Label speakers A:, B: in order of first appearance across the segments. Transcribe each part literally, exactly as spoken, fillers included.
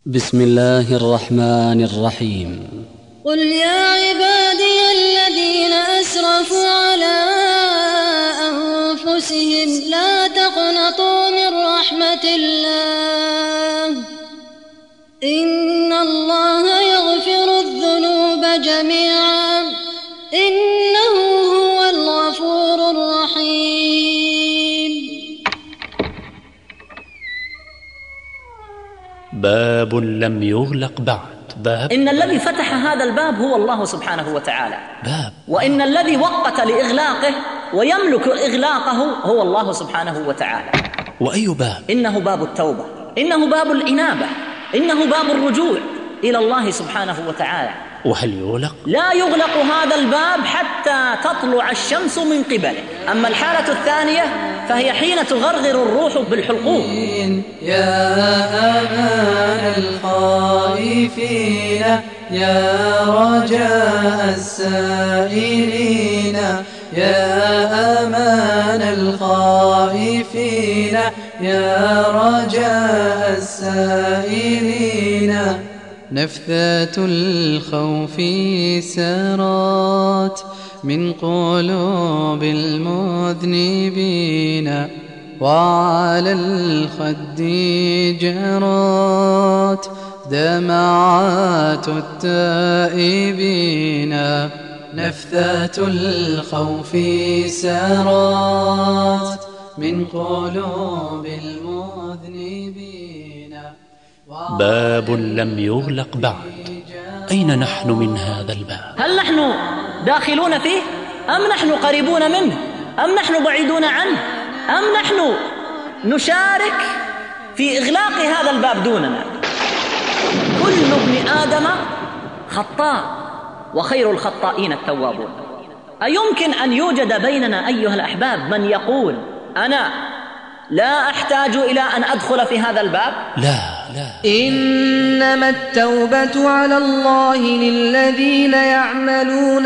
A: بسم الله الرحمن الرحيم.
B: قل يا عبادي الذين أسرفوا على أنفسهم لا تقنطوا من رحمة الله إن الله يغفر الذنوب جميعا إنه هو الغفور الرحيم.
C: باب لم يغلق بعد. باب
D: إن الذي فتح هذا الباب هو الله سبحانه وتعالى،
C: باب
D: وإن الذي وقت لإغلاقه ويملك إغلاقه هو الله سبحانه وتعالى.
C: وأي باب؟
D: إنه باب التوبة، إنه باب الإنابة، إنه باب الرجوع إلى الله سبحانه وتعالى.
C: وهل يغلق؟
D: لا يغلق هذا الباب حتى تطلع الشمس من قبله. أما الحالة الثانية فهي حين تغرغر الروح بالحلقوم.
E: يا أمان الخائفين يا رجاء السائلين يا أمان الخائفين يا رجاء السائلين. نفثات الخوف سرات من قلوب المذنبين وعلى الخد جرات دمعات التائبين. نفثات الخوف سرات من قلوب المذنبين.
C: باب لم يغلق بعد. أين نحن من هذا الباب؟
D: هل نحن داخلون فيه أم نحن قريبون منه أم نحن بعيدون عنه أم نحن نشارك في إغلاق هذا الباب دوننا؟ كل ابن آدم خطاء وخير الخطائين التوابون. أيمكن أن يوجد بيننا أيها الأحباب من يقول أنا لا أحتاج إلى أن أدخل في هذا الباب؟
C: لا لا.
E: إنما التوبة على الله للذين يعملون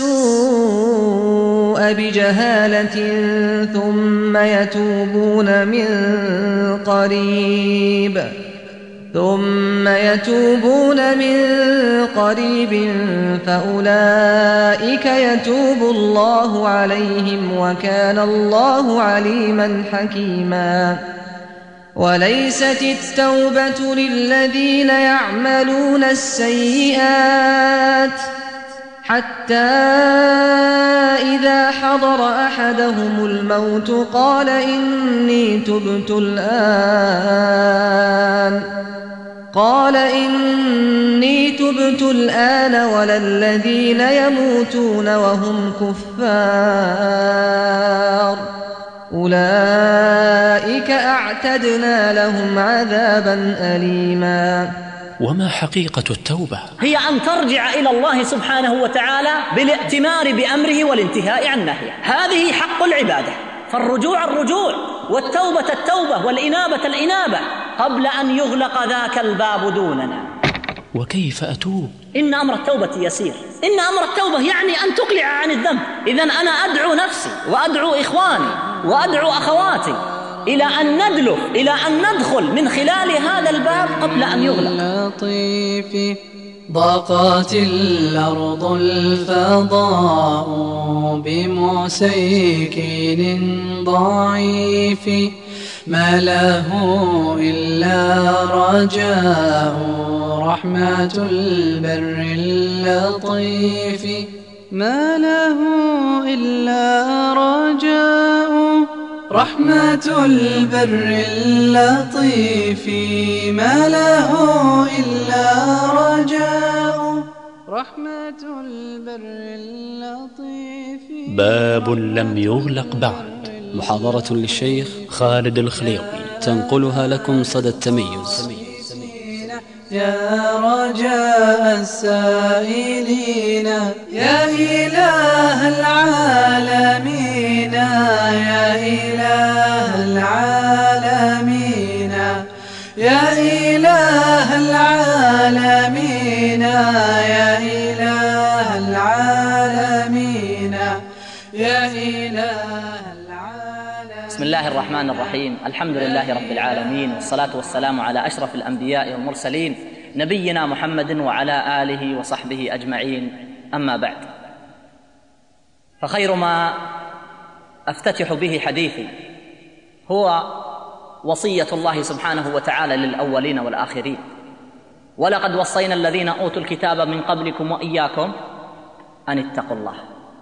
E: السوء بجهالة ثم يتوبون من قريب ثم يتوبون من قريب فأولئك يتوب الله عليهم وكان الله عليما حكيما. وليست التوبة للذين يعملون السيئات حتى إذا حضر أحدهم الموت قال إني تبت الآن قال إني تبت الآن ولا الذين يموتون وهم كفار أولئك أعتدنا لهم عذابا أليما.
C: وما حقيقة التوبة؟
D: هي أن ترجع إلى الله سبحانه وتعالى بالائتمار بأمره والانتهاء عن نهيه. هذه حق العبادة، فالرجوع الرجوع والتوبة التوبة والإنابة الإنابة قبل أن يغلق ذاك الباب دوننا.
C: وكيف أتوب؟
D: إن أمر التوبة يسير. إن أمر التوبة يعني أن تقلع عن الذنب. إذن أنا أدعو نفسي وأدعو إخواني وأدعو أخواتي إلى أن ندلف إلى أن ندخل من خلال هذا الباب قبل أن يغلق.
E: لطيف ضاقت الأرض الفضاء بمسيكين ضعيف ما له إلا رجاء رحمة البر اللطيف. ما له إلا رجاء رحمة البر اللطيف. ما له إلا رجاء رحمة البر اللطيف.
C: باب لم يغلق بعد.
A: محاضرة للشيخ
C: خالد الخليوي
A: تنقلها لكم صدى التميز.
E: يا رجاء السائلين يا إله العالمين يا إله العالمين يا إله العالمين يا إله العالمين يا إله العالمين.
D: بسم الله الرحمن الرحيم. الحمد لله رب العالمين، والصلاة والسلام على أشرف الأنبياء والمرسلين نبينا محمد وعلى آله وصحبه أجمعين. أما بعد، فخير ما أفتتح به حديثي هو وصية الله سبحانه وتعالى للأولين والآخرين: ولقد وصينا الذين أوتوا الكتاب من قبلكم وإياكم أن اتقوا الله.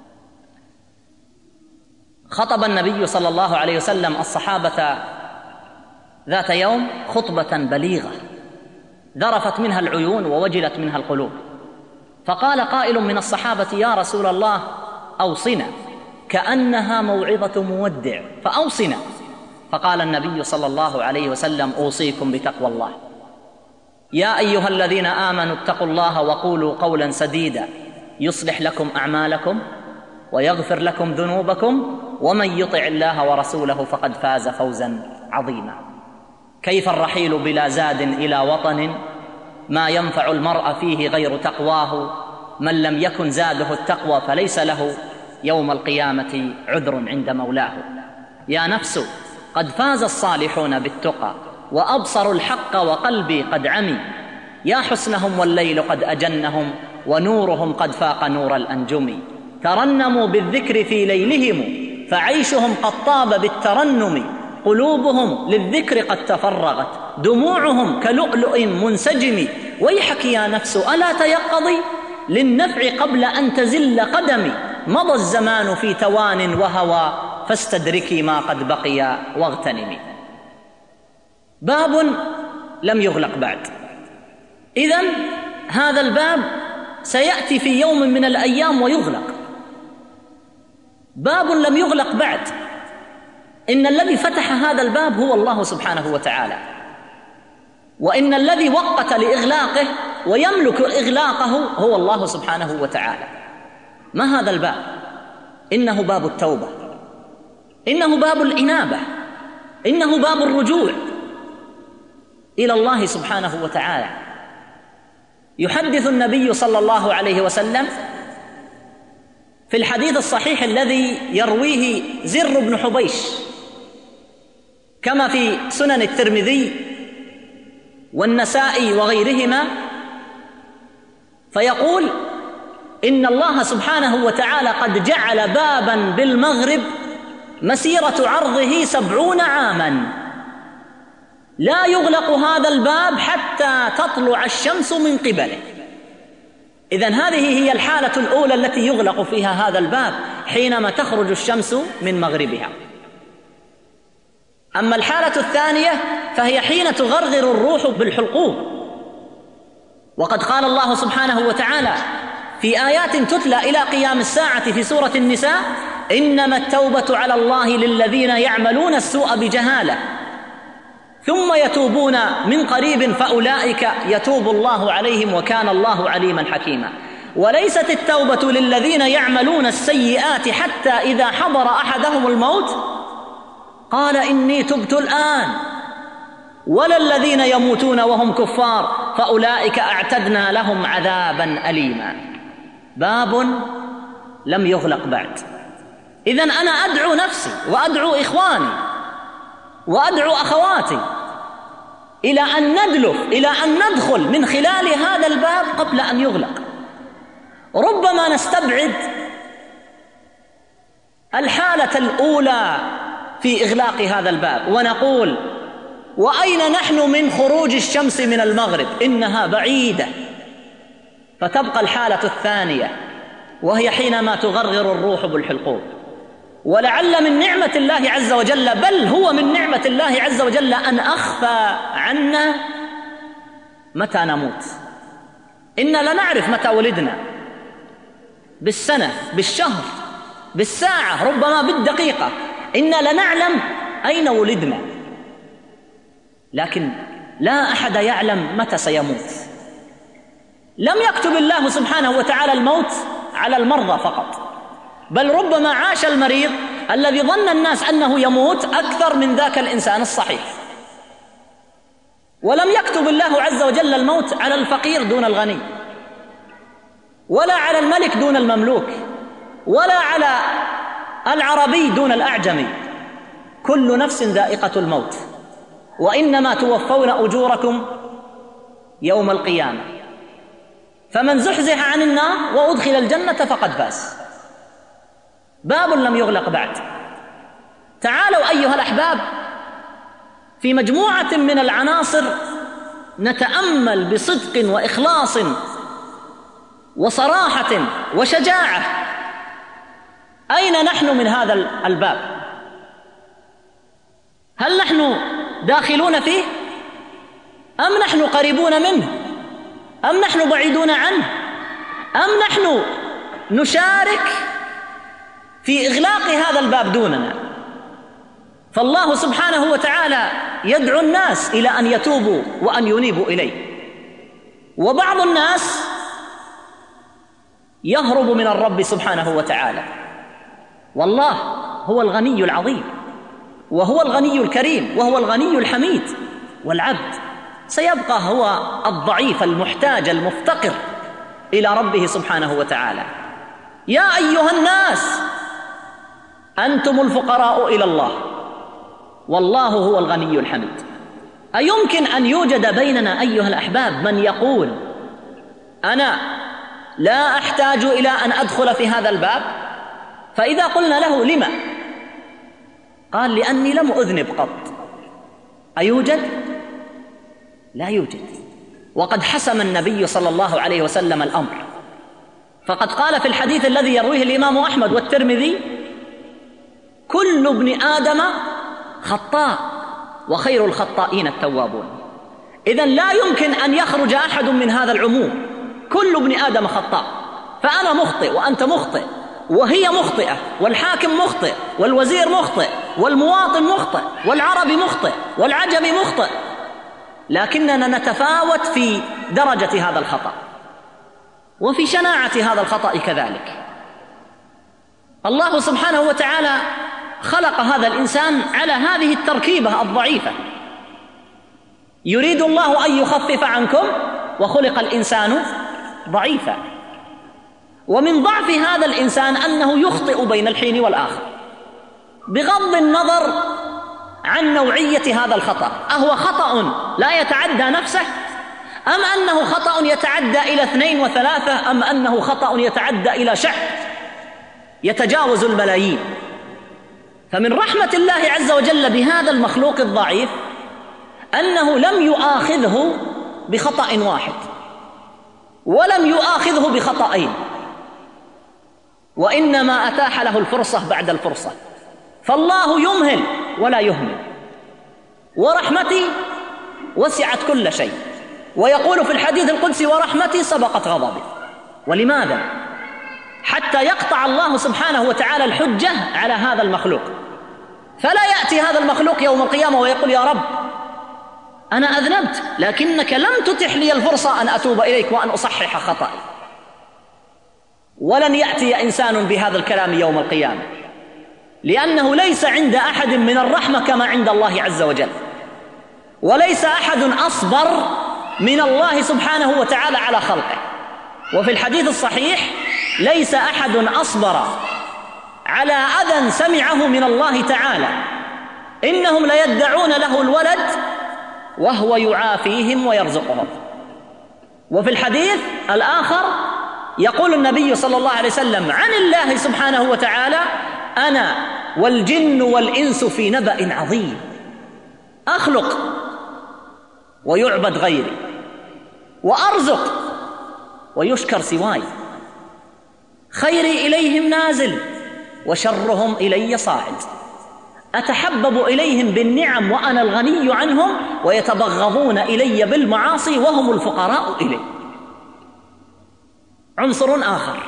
D: خطب النبي صلى الله عليه وسلم الصحابة ذات يوم خطبة بليغة ذرفت منها العيون ووجلت منها القلوب، فقال قائل من الصحابة: يا رسول الله أوصنا، كأنها موعظة مودع، فأوصنا. فقال النبي صلى الله عليه وسلم: أوصيكم بتقوى الله. يا أيها الذين آمنوا اتقوا الله وقولوا قولا سديدا يصلح لكم أعمالكم ويغفر لكم ذنوبكم ومن يطع الله ورسوله فقد فاز فوزا عظيما. كيف الرحيل بلا زاد إلى وطن ما ينفع المرء فيه غير تقواه، من لم يكن زاده التقوى فليس له يوم القيامة عذر عند مولاه. يا نفس قد فاز الصالحون بالتقى وأبصروا الحق وقلبي قد عمي، يا حسنهم والليل قد أجنهم ونورهم قد فاق نور الأنجم. ترنموا بالذكر في ليلهم فعيشهم قد طاب بالترنم، قلوبهم للذكر قد تفرغت دموعهم كلؤلؤ منسجم. ويحك يا نفس ألا تيقظي للنفع قبل أن تزل قدمي، مضى الزمان في توان وهوى فاستدركي ما قد بقي واغتنمي. باب لم يغلق بعد. إذن هذا الباب سيأتي في يوم من الأيام ويغلق. باب لم يغلق بعد، إن الذي فتح هذا الباب هو الله سبحانه وتعالى، وإن الذي وقت لإغلاقه ويملك إغلاقه هو الله سبحانه وتعالى. ما هذا الباب؟ إنه باب التوبة، إنه باب الإنابة، إنه باب الرجوع إلى الله سبحانه وتعالى. يحدث النبي صلى الله عليه وسلم في الحديث الصحيح الذي يرويه زر بن حبيش كما في سنن الترمذي والنسائي وغيرهما، فيقول: إن الله سبحانه وتعالى قد جعل بابا بالمغرب مسيرة عرضه سبعون عاما لا يغلق هذا الباب حتى تطلع الشمس من قبله. إذن هذه هي الحالة الأولى التي يغلق فيها هذا الباب، حينما تخرج الشمس من مغربها. أما الحالة الثانية فهي حين تغرغر الروح بالحلقوم. وقد قال الله سبحانه وتعالى في آيات تتلى إلى قيام الساعة في سورة النساء: إنما التوبة على الله للذين يعملون السوء بجهالة ثم يتوبون من قريب فأولئك يتوب الله عليهم وكان الله عليما حكيما. وليست التوبة للذين يعملون السيئات حتى إذا حضر أحدهم الموت قال إني تبت الآن، ولا الذين يموتون وهم كفار فأولئك أعتدنا لهم عذابا أليما. باب لم يغلق بعد. إذن أنا أدعو نفسي وأدعو إخواني وأدعو أخواتي إلى أن ندلف، إلى أن ندخل من خلال هذا الباب قبل أن يغلق. ربما نستبعد الحالة الأولى في إغلاق هذا الباب ونقول: وأين نحن من خروج الشمس من المغرب؟ إنها بعيدة. فتبقى الحالة الثانية وهي حينما تغرغر الروح بالحلقوم. ولعل من نعمة الله عز وجل، بل هو من نعمة الله عز وجل، أن أخفى عنا متى نموت. إنا لنعرف متى ولدنا، بالسنة، بالشهر، بالساعة، ربما بالدقيقة. إنا لنعلم أين ولدنا، لكن لا أحد يعلم متى سيموت. لم يكتب الله سبحانه وتعالى الموت على المرضى فقط، بل ربما عاش المريض الذي ظن الناس أنه يموت أكثر من ذاك الإنسان الصحيح. ولم يكتب الله عز وجل الموت على الفقير دون الغني، ولا على الملك دون المملوك، ولا على العربي دون الأعجمي، كل نفس ذائقة الموت وإنما توفون أجوركم يوم القيامة، فمن زحزح عن النار وأدخل الجنة فقد فاز. باب لم يغلق بعد. تعالوا أيها الأحباب في مجموعة من العناصر نتأمل بصدق وإخلاص وصراحة وشجاعة أين نحن من هذا الباب؟ هل نحن داخلون فيه أم نحن قريبون منه أم نحن بعيدون عنه أم نحن نشارك في إغلاق هذا الباب دوننا؟ فالله سبحانه وتعالى يدعو الناس إلى أن يتوبوا وأن ينيبوا إليه، وبعض الناس يهرب من الرب سبحانه وتعالى. والله هو الغني العظيم وهو الغني الكريم وهو الغني الحميد، والعبد سيبقى هو الضعيف المحتاج المفتقر إلى ربه سبحانه وتعالى. يا أيها الناس أنتم الفقراء إلى الله والله هو الغني الحميد. أيمكن أن يوجد بيننا أيها الأحباب من يقول أنا لا أحتاج إلى أن أدخل في هذا الباب؟ فإذا قلنا له لما؟ قال لأني لم أذنب قط. أيوجد؟ لا يوجد. وقد حسم النبي صلى الله عليه وسلم الأمر، فقد قال في الحديث الذي يرويه الإمام أحمد والترمذي: كل ابن آدم خطاء وخير الخطائين التوابون. إذن لا يمكن أن يخرج أحد من هذا العموم. كل ابن آدم خطاء، فأنا مخطئ وأنت مخطئ وهي مخطئة والحاكم مخطئ والوزير مخطئ والمواطن مخطئ والعربي مخطئ والعجمي مخطئ، لكننا نتفاوت في درجة هذا الخطأ وفي شناعة هذا الخطأ كذلك. الله سبحانه وتعالى خلق هذا الإنسان على هذه التركيبة الضعيفة. يريد الله أن يخفف عنكم وخلق الإنسان ضعيفا. ومن ضعف هذا الإنسان أنه يخطئ بين الحين والآخر، بغض النظر عن نوعية هذا الخطأ. أهو خطأ لا يتعدى نفسه أم أنه خطأ يتعدى إلى اثنين وثلاثة أم أنه خطأ يتعدى إلى شعب يتجاوز الملايين؟ فمن رحمة الله عز وجل بهذا المخلوق الضعيف أنه لم يؤاخذه بخطأ واحد ولم يؤاخذه بخطأين، وإنما أتاح له الفرصة بعد الفرصة. فالله يمهل ولا يهمل، ورحمتي وسعت كل شيء، ويقول في الحديث القدسي: ورحمتي سبقت غضبي. ولماذا؟ حتى يقطع الله سبحانه وتعالى الحجة على هذا المخلوق، فلا يأتي هذا المخلوق يوم القيامة ويقول: يا رب أنا أذنبت لكنك لم تتح لي الفرصة أن أتوب إليك وأن أصحح خطأي. ولن يأتي إنسان بهذا الكلام يوم القيامة، لأنه ليس عند أحد من الرحمة كما عند الله عز وجل، وليس أحد أصبر من الله سبحانه وتعالى على خلقه. وفي الحديث الصحيح: ليس أحد أصبر على أذى سمعه من الله تعالى، إنهم ليدعون له الولد وهو يعافيهم ويرزقهم. وفي الحديث الآخر يقول النبي صلى الله عليه وسلم عن الله سبحانه وتعالى: أنا والجن والإنس في نبأ عظيم، أخلق ويعبد غيري، وأرزق ويشكر سواي، خيري إليهم نازل وشرهم إلي صاعد، أتحبب إليهم بالنعم وأنا الغني عنهم، ويتبغضون إلي بالمعاصي وهم الفقراء إلي. عنصر آخر: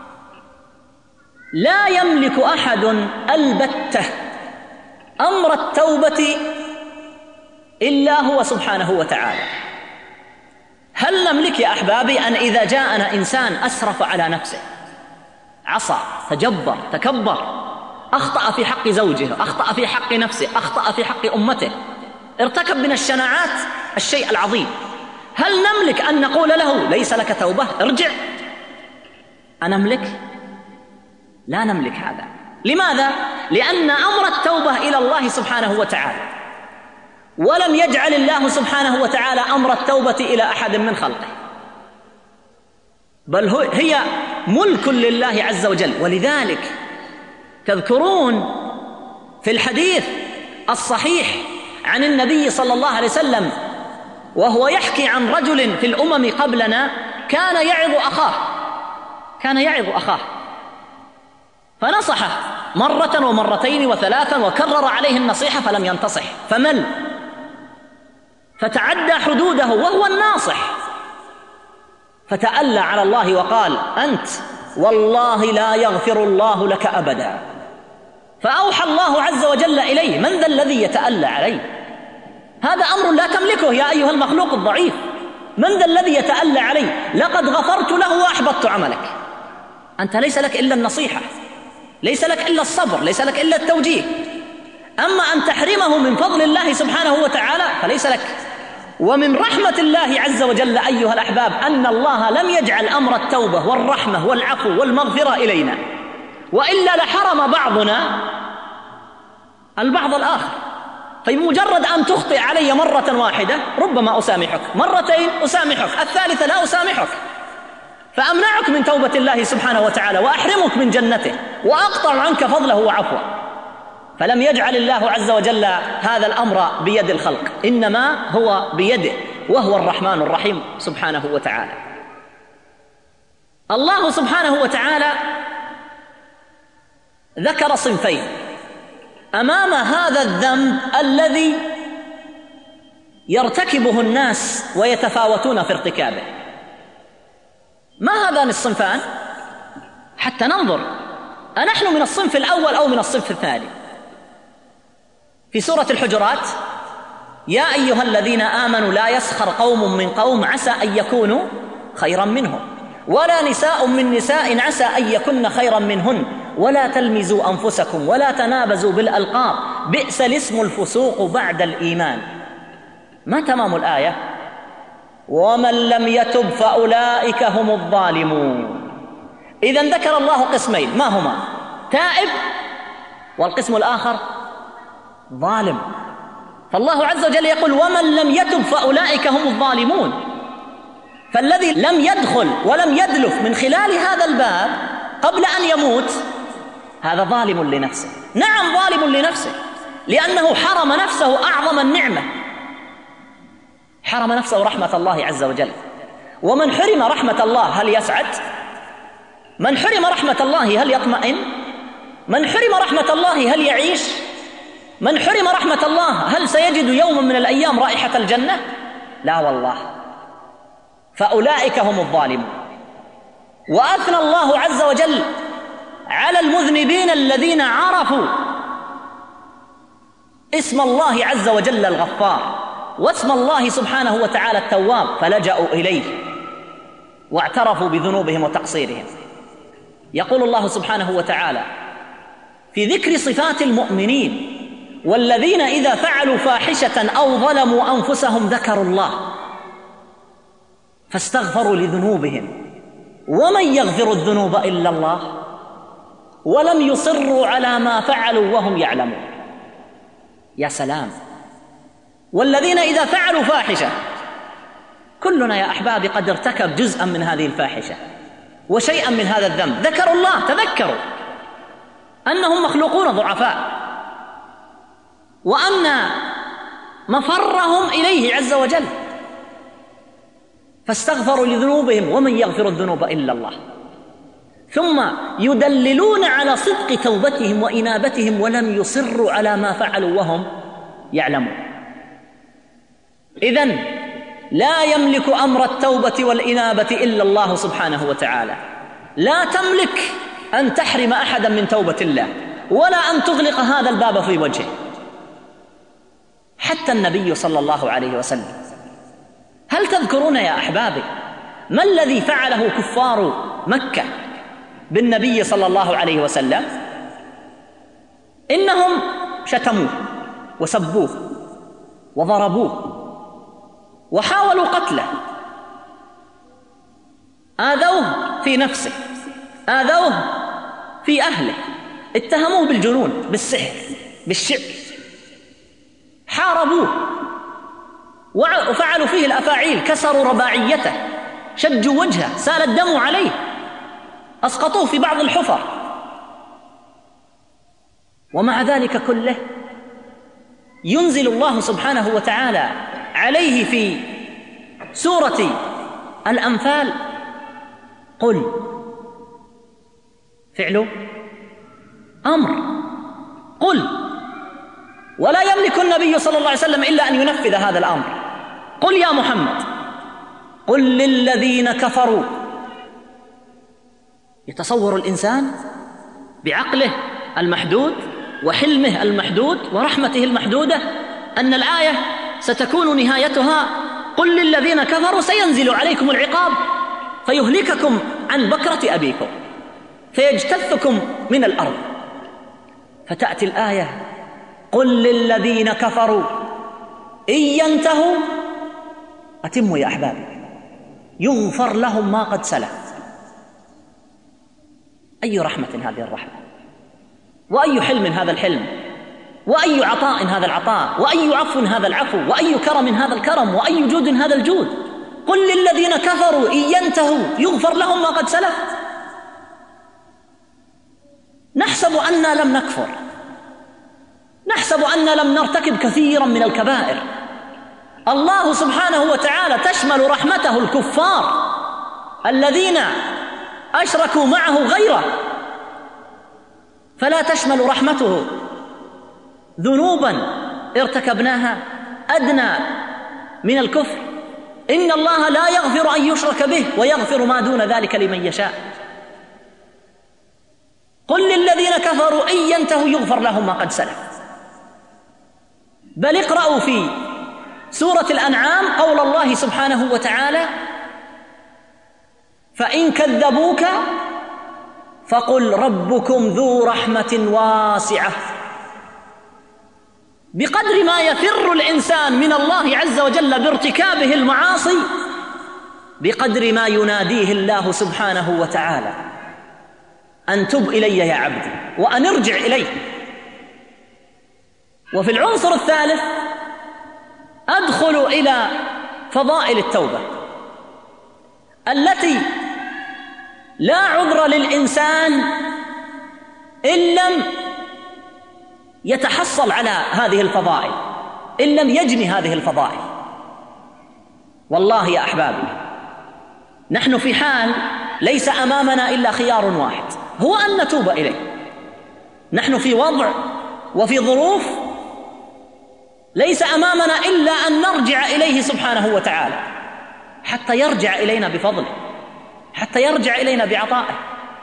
D: لا يملك أحد البتة أمر التوبة إلا هو سبحانه وتعالى. هل نملك يا أحبابي أن إذا جاءنا إنسان أسرف على نفسه، عصى، تجبر، تكبر، أخطأ في حق زوجه، أخطأ في حق نفسه، أخطأ في حق أمته، ارتكب من الشناعات الشيء العظيم، هل نملك أن نقول له: ليس لك توبة، ارجع؟ أنملك؟ لا نملك هذا. لماذا؟ لأن أمر التوبة إلى الله سبحانه وتعالى، ولم يجعل الله سبحانه وتعالى أمر التوبة إلى أحد من خلقه، بل هي ملك لله عز وجل. ولذلك تذكرون في الحديث الصحيح عن النبي صلى الله عليه وسلم وهو يحكي عن رجل في الأمم قبلنا كان يعظ أخاه كان يعظ أخاه فنصحه مرة ومرتين وثلاثا وكرر عليه النصيحة فلم ينتصح، فمل فتعدى حدوده وهو الناصح، فتألى على الله وقال: أنت والله لا يغفر الله لك أبدا. فأوحى الله عز وجل إليه: من ذا الذي يتألى عليه؟ هذا أمر لا تملكه يا أيها المخلوق الضعيف، من ذا الذي يتألى عليه؟ لقد غفرت له وأحبطت عملك. أنت ليس لك إلا النصيحة، ليس لك إلا الصبر، ليس لك إلا التوجيه، أما أن تحرمه من فضل الله سبحانه وتعالى فليس لك. ومن رحمة الله عز وجل أيها الأحباب أن الله لم يجعل أمر التوبة والرحمة والعفو والمغفرة إلينا، وإلا لحرم بعضنا البعض الآخر. فبمجرد أن تخطئ علي مرة واحدة ربما أسامحك، مرتين أسامحك، الثالثة لا أسامحك، فأمنعك من توبة الله سبحانه وتعالى وأحرمك من جنته وأقطع عنك فضله وعفوه. فلم يجعل الله عز وجل هذا الأمر بيد الخلق، إنما هو بيده، وهو الرحمن الرحيم سبحانه وتعالى. الله سبحانه وتعالى ذكر صنفين أمام هذا الذنب الذي يرتكبه الناس ويتفاوتون في ارتكابه. ما هذان الصنفان؟ حتى ننظر أنحن من الصنف الأول أو من الصنف الثاني. في سورة الحجرات: يا أيها الذين آمنوا لا يسخر قوم من قوم عسى أن يكونوا خيرا منهم، ولا نساء من نساء عسى أن يكن خيرا منهن، ولا تلمزوا أنفسكم ولا تنابزوا بالألقاب بئس الاسم الفسوق بعد الإيمان. ما تمام الآية؟ ومن لم يتب فأولئك هم الظالمون. إذن ذكر الله قسمين، ما هما؟ تائب، والقسم الآخر ظالم. فالله عز وجل يقول: ومن لم يتب فأولئك هم الظالمون. فالذي لم يدخل ولم يدلف من خلال هذا الباب قبل أن يموت هذا ظالم لنفسه. نعم ظالم لنفسه، لأنه حرم نفسه أعظم النعمة، حرم نفسه رحمة الله عز وجل. ومن حرم رحمة الله هل يسعد؟ من حرم رحمة الله هل يطمئن؟ من حرم رحمة الله هل يعيش؟ من حرم رحمة الله هل سيجد يوما من الأيام رائحة الجنة؟ لا والله. فأولئك هم الظالمون. وأثنى الله عز وجل على المذنبين الذين عرفوا اسم الله عز وجل الغفار واسم الله سبحانه وتعالى التواب، فلجأوا إليه واعترفوا بذنوبهم وتقصيرهم. يقول الله سبحانه وتعالى في ذكر صفات المؤمنين: والذين إذا فعلوا فاحشة أو ظلموا أنفسهم ذكروا الله فاستغفروا لذنوبهم ومن يغفر الذنوب إلا الله ولم يصروا على ما فعلوا وهم يعلمون. يا سلام! والذين إذا فعلوا فاحشة، كلنا يا أحبابي قد ارتكب جزءا من هذه الفاحشة وشيئا من هذا الذنب، ذكروا الله، تذكروا أنهم مخلوقون ضعفاء وأن مفرهم إليه عز وجل، فاستغفروا لذنوبهم ومن يغفر الذنوب إلا الله، ثم يدللون على صدق توبتهم وإنابتهم ولم يصروا على ما فعلوا وهم يعلمون. إذن لا يملك أمر التوبة والإنابة إلا الله سبحانه وتعالى. لا تملك أن تحرم أحدا من توبة الله ولا أن تغلق هذا الباب في وجهه. حتى النبي صلى الله عليه وسلم، هل تذكرون يا أحبابي ما الذي فعله كفار مكة بالنبي صلى الله عليه وسلم؟ إنهم شتموه وسبوه وضربوه وحاولوا قتله، آذوه في نفسه، آذوه في أهله، اتهموه بالجنون، بالسحر، بالشعر، حاربوه وفعلوا فيه الأفاعيل، كسروا رباعيته، شجوا وجهه، سال الدم عليه، أسقطوه في بعض الحفر. ومع ذلك كله ينزل الله سبحانه وتعالى عليه في سورة الأنفال: قل، فعل أمر، قل. ولا يملك النبي صلى الله عليه وسلم إلا أن ينفذ هذا الأمر. قل يا محمد، قل للذين كفروا. يتصور الإنسان بعقله المحدود وحلمه المحدود ورحمته المحدودة أن الآية ستكون نهايتها: قل للذين كفروا سينزل عليكم العقاب فيهلككم عن بكرة أبيكم فيجتثكم من الأرض. فتأتي الآية: قل للذين كفروا إن ينتهوا، أتموا يا أحبابي، يغفر لهم ما قد سلف. أي رحمة هذه الرحمة، وأي حلم هذا الحلم، وأي عطاء هذا العطاء، وأي عفو هذا العفو، وأي كرم هذا الكرم، وأي جود هذا الجود. قل للذين كفروا إن ينتهوا يغفر لهم ما قد سلف. نحسب أننا لم نكفر، نحسب أننا لم نرتكب كثيرا من الكبائر. الله سبحانه وتعالى تشمل رحمته الكفار الذين أشركوا معه غيره، فلا تشمل رحمته ذنوبا ارتكبناها أدنى من الكفر. إن الله لا يغفر أن يشرك به ويغفر ما دون ذلك لمن يشاء. قل للذين كفروا إن ينتهوا يغفر لهم ما قد سلف. بل اقرأوا في سورة الأنعام قول الله سبحانه وتعالى: فإن كذبوك فقل ربكم ذو رحمة واسعة. بقدر ما يفر الإنسان من الله عز وجل بارتكابه المعاصي، بقدر ما يناديه الله سبحانه وتعالى: أن تب إلي يا عبدي وأن ارجع إلي. وفي العنصر الثالث أدخل إلى فضائل التوبة التي لا عذر للإنسان إن لم يتحصل على هذه الفضائل، إن لم يجني هذه الفضائل. والله يا أحبابي، نحن في حال ليس أمامنا إلا خيار واحد، هو أن نتوب إليه. نحن في وضع وفي ظروف ليس أمامنا إلا أن نرجع إليه سبحانه وتعالى حتى يرجع إلينا بفضله، حتى يرجع إلينا بعطائه.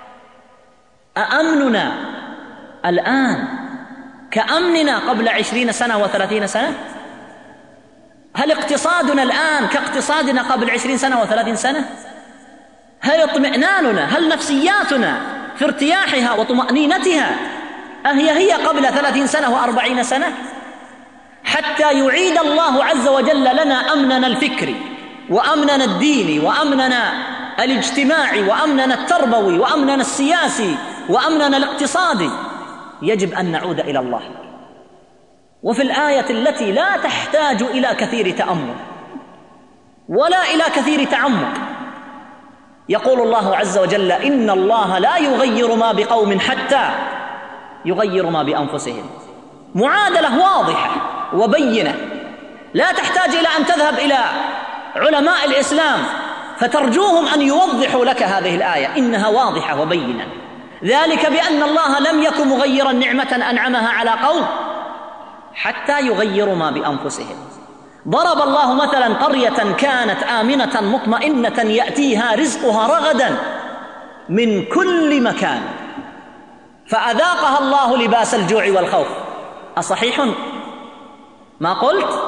D: أأمننا الآن كأمننا قبل عشرين سنة وثلاثين سنة؟ هل اقتصادنا الآن كاقتصادنا قبل عشرين سنة وثلاثين سنة؟ هل اطمئناننا، هل نفسياتنا في ارتياحها وطمأنينتها أهي هي قبل ثلاثين سنة وأربعين سنة؟ حتى يعيد الله عز وجل لنا أمننا الفكري وأمننا الديني وأمننا الاجتماعي وأمننا التربوي وأمننا السياسي وأمننا الاقتصادي، يجب أن نعود إلى الله. وفي الآية التي لا تحتاج إلى كثير تأمل ولا إلى كثير تعمق يقول الله عز وجل: إن الله لا يغير ما بقوم حتى يغير ما بأنفسهم. معادلة واضحة وبينة، لا تحتاج إلى أن تذهب إلى علماء الإسلام فترجوهم أن يوضحوا لك هذه الآية، إنها واضحة وبينة. ذلك بأن الله لم يكن مغيرا نعمة أنعمها على قوم حتى يغيروا ما بأنفسهم. ضرب الله مثلا قرية كانت آمنة مطمئنة يأتيها رزقها رغدا من كل مكان فأذاقها الله لباس الجوع والخوف. أصحيح ما قلت؟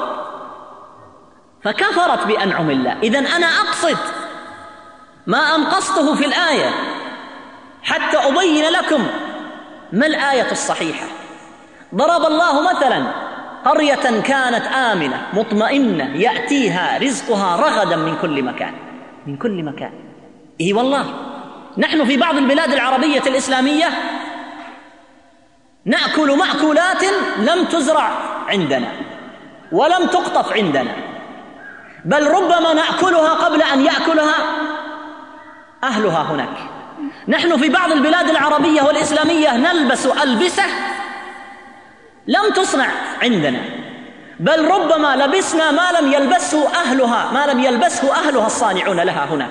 D: فكفرت بأنعم الله. إذن أنا أقصد ما أنقصته في الآية حتى أبين لكم ما الآية الصحيحة. ضرب الله مثلا قرية كانت آمنة مطمئنة يأتيها رزقها رغدا من كل مكان. من كل مكان. إيه والله، نحن في بعض البلاد العربية الإسلامية نأكل مأكولات لم تزرع عندنا ولم تقطف عندنا، بل ربما نأكلها قبل أن يأكلها أهلها هناك. نحن في بعض البلاد العربية والإسلامية نلبس ألبسة لم تصنع عندنا، بل ربما لبسنا ما لم يلبسه أهلها ما لم يلبسه أهلها الصانعون لها هناك،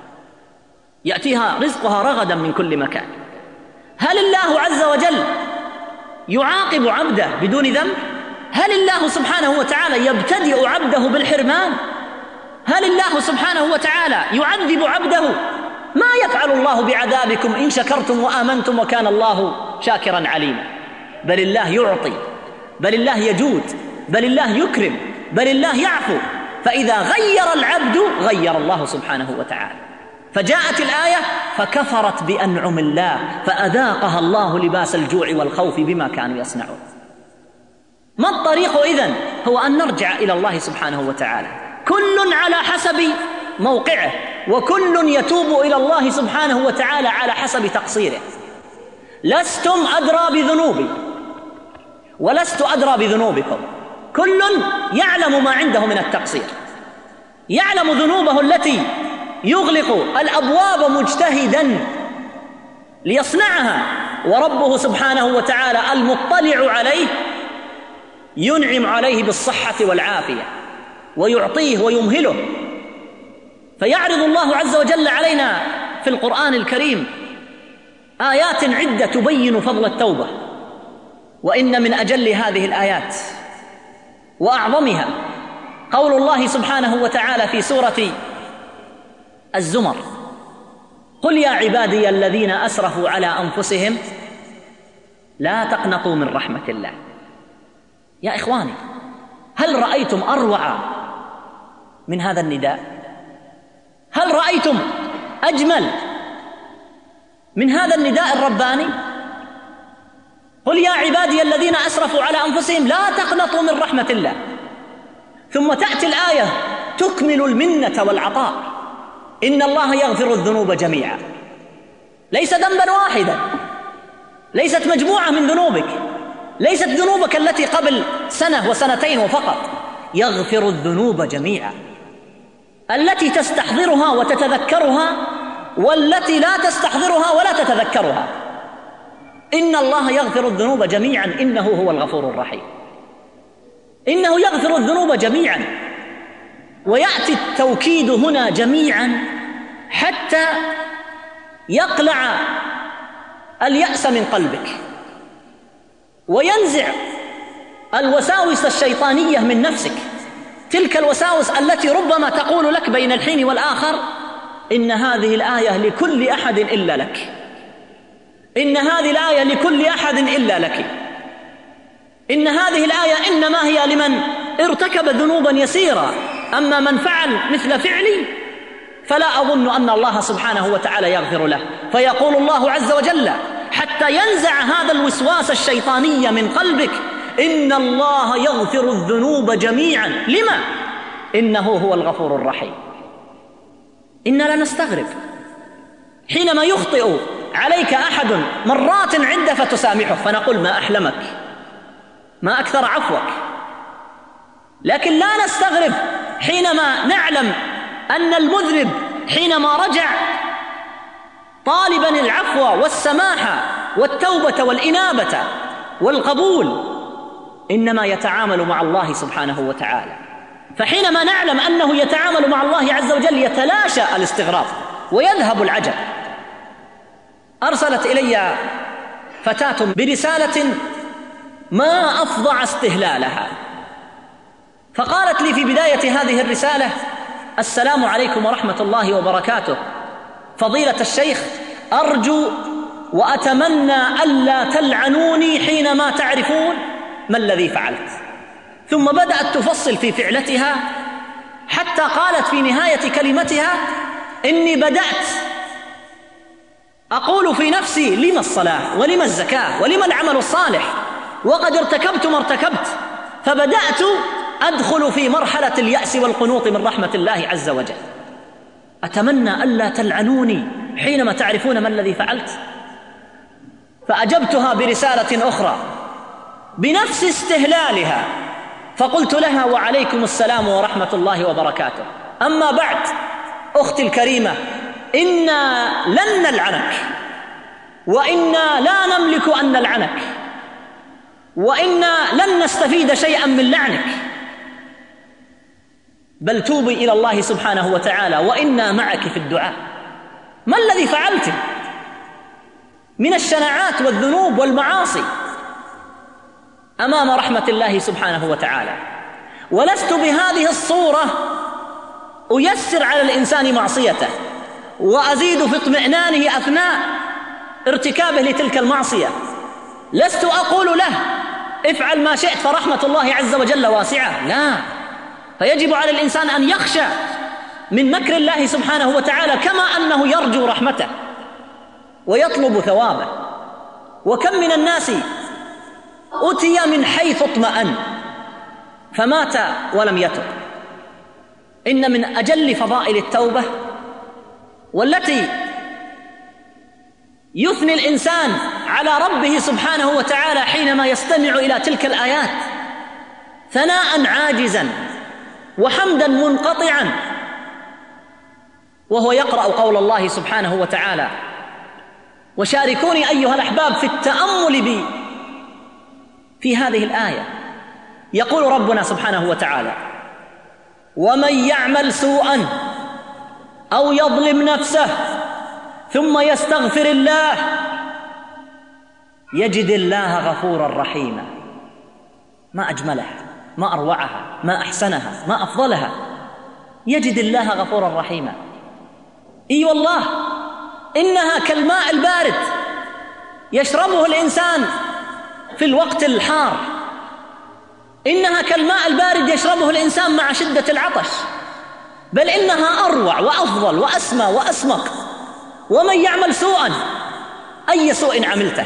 D: يأتيها رزقها رغدا من كل مكان. هل الله عز وجل يعاقب عبده بدون ذنب؟ هل الله سبحانه وتعالى يبتدئ عبده بالحرمان؟ هل الله سبحانه وتعالى يعذب عبده؟ ما يفعل الله بعذابكم إن شكرتم وآمنتم وكان الله شاكرا عليما. بل الله يعطي، بل الله يجود، بل الله يكرم، بل الله يعفو. فإذا غير العبد غير الله سبحانه وتعالى. فجاءت الآية فكفرت بأنعم الله فأذاقها الله لباس الجوع والخوف بما كانوا يصنعون. ما الطريق إذن؟ هو أن نرجع إلى الله سبحانه وتعالى، كل على حسب موقعه، وكل يتوب إلى الله سبحانه وتعالى على حسب تقصيره. لستم أدرى بذنوبي ولست أدرى بذنوبكم، كل يعلم ما عنده من التقصير، يعلم ذنوبه التي يغلق الأبواب مجتهدا ليصنعها، وربه سبحانه وتعالى المطلع عليه ينعم عليه بالصحة والعافية ويعطيه ويمهله. فيعرض الله عز وجل علينا في القرآن الكريم آيات عدة تبين فضل التوبة، وإن من أجل هذه الآيات وأعظمها قول الله سبحانه وتعالى في سورة الزمر: قل يا عبادي الذين أسرفوا على أنفسهم لا تقنطوا من رحمة الله. يا إخواني، هل رأيتم أروع من هذا النداء؟ هل رأيتم أجمل من هذا النداء الرباني؟ قل يا عبادي الذين أسرفوا على أنفسهم لا تقنطوا من رحمة الله. ثم تأتي الآية تكمل المنة والعطاء: إن الله يغفر الذنوب جميعا. ليس ذنبا واحدا، ليست مجموعة من ذنوبك، ليست ذنوبك التي قبل سنة وسنتين وفقط، يغفر الذنوب جميعا، التي تستحضرها وتتذكرها والتي لا تستحضرها ولا تتذكرها. إن الله يغفر الذنوب جميعا إنه هو الغفور الرحيم. إنه يغفر الذنوب جميعا، ويأتي التوكيد هنا جميعا حتى يقلع اليأس من قلبك وينزع الوساوس الشيطانية من نفسك، تلك الوساوس التي ربما تقول لك بين الحين والآخر: إن هذه الآية لكل أحد إلا لك، إن هذه الآية لكل أحد إلا لك، إن هذه الآية إنما هي لمن ارتكب ذنوبا يسيرا، أما من فعل مثل فعلي فلا أظن أن الله سبحانه وتعالى يغفر له. فيقول الله عز وجل حتى ينزع هذا الوسواس الشيطاني من قلبك: إن الله يغفر الذنوب جميعا. لما؟ إنه هو الغفور الرحيم. إننا لنستغرب حينما يخطئ عليك أحد مرات عدة فتسامحه، فنقول: ما أحلمك، ما أكثر عفوك. لكن لا نستغرب حينما نعلم أن المذنب حينما رجع طالبا العفو والسماحة والتوبة والإنابة والقبول إنما يتعامل مع الله سبحانه وتعالى. فحينما نعلم أنه يتعامل مع الله عز وجل يتلاشى الاستغراب ويذهب العجب. أرسلت إلي فتاة برسالة ما أفظع استهلالها، فقالت لي في بداية هذه الرسالة: السلام عليكم ورحمة الله وبركاته، فضيلة الشيخ، أرجو وأتمنى ألا تلعنوني حينما تعرفون ما الذي فعلت. ثم بدأت تفصل في فعلتها حتى قالت في نهاية كلمتها: إني بدأت أقول في نفسي: لما الصلاة ولما الزكاة ولما العمل الصالح وقد ارتكبت ما ارتكبت، فبدأت أدخل في مرحلة اليأس والقنوط من رحمة الله عز وجل. أتمنى ألا تلعنوني حينما تعرفون ما الذي فعلت. فأجبتها برسالة أخرى بنفس استهلالها، فقلت لها: وعليكم السلام ورحمة الله وبركاته. أما بعد أختي الكريمة، إنا لن نلعنك، وإنا لا نملك أن نلعنك، وإنا لن نستفيد شيئا من لعنك، بل توبي إلى الله سبحانه وتعالى وإنا معك في الدعاء. ما الذي فعلته من الشناعات والذنوب والمعاصي أمام رحمة الله سبحانه وتعالى؟ ولست بهذه الصورة أيسر على الإنسان معصيته وأزيد في اطمئنانه أثناء ارتكابه لتلك المعصية. لست أقول له: افعل ما شئت فرحمة الله عز وجل واسعة، لا، فيجب على الإنسان أن يخشى من مكر الله سبحانه وتعالى كما أنه يرجو رحمته ويطلب ثوابه. وكم من الناس أتي من حيث اطمأن فمات ولم يتب. إن من أجل فضائل التوبة، والتي يثني الإنسان على ربه سبحانه وتعالى حينما يستمع إلى تلك الآيات ثناء عاجزا وحمدا منقطعا، وهو يقرأ قول الله سبحانه وتعالى. وشاركوني أيها الأحباب في التأمل بي في هذه الآية. يقول ربنا سبحانه وتعالى: ومن يعمل سوءا أو يظلم نفسه ثم يستغفر الله يجد الله غفورا رحيما. ما أجملها، ما أروعها، ما أحسنها، ما أفضلها. يجد الله غفورا رحيما. إي والله، إنها كالماء البارد يشربه الإنسان في الوقت الحار، إنها كالماء البارد يشربه الإنسان مع شدة العطش، بل إنها أروع وأفضل وأسمى وأسمق. ومن يعمل سوءا، أي سوء عملته؟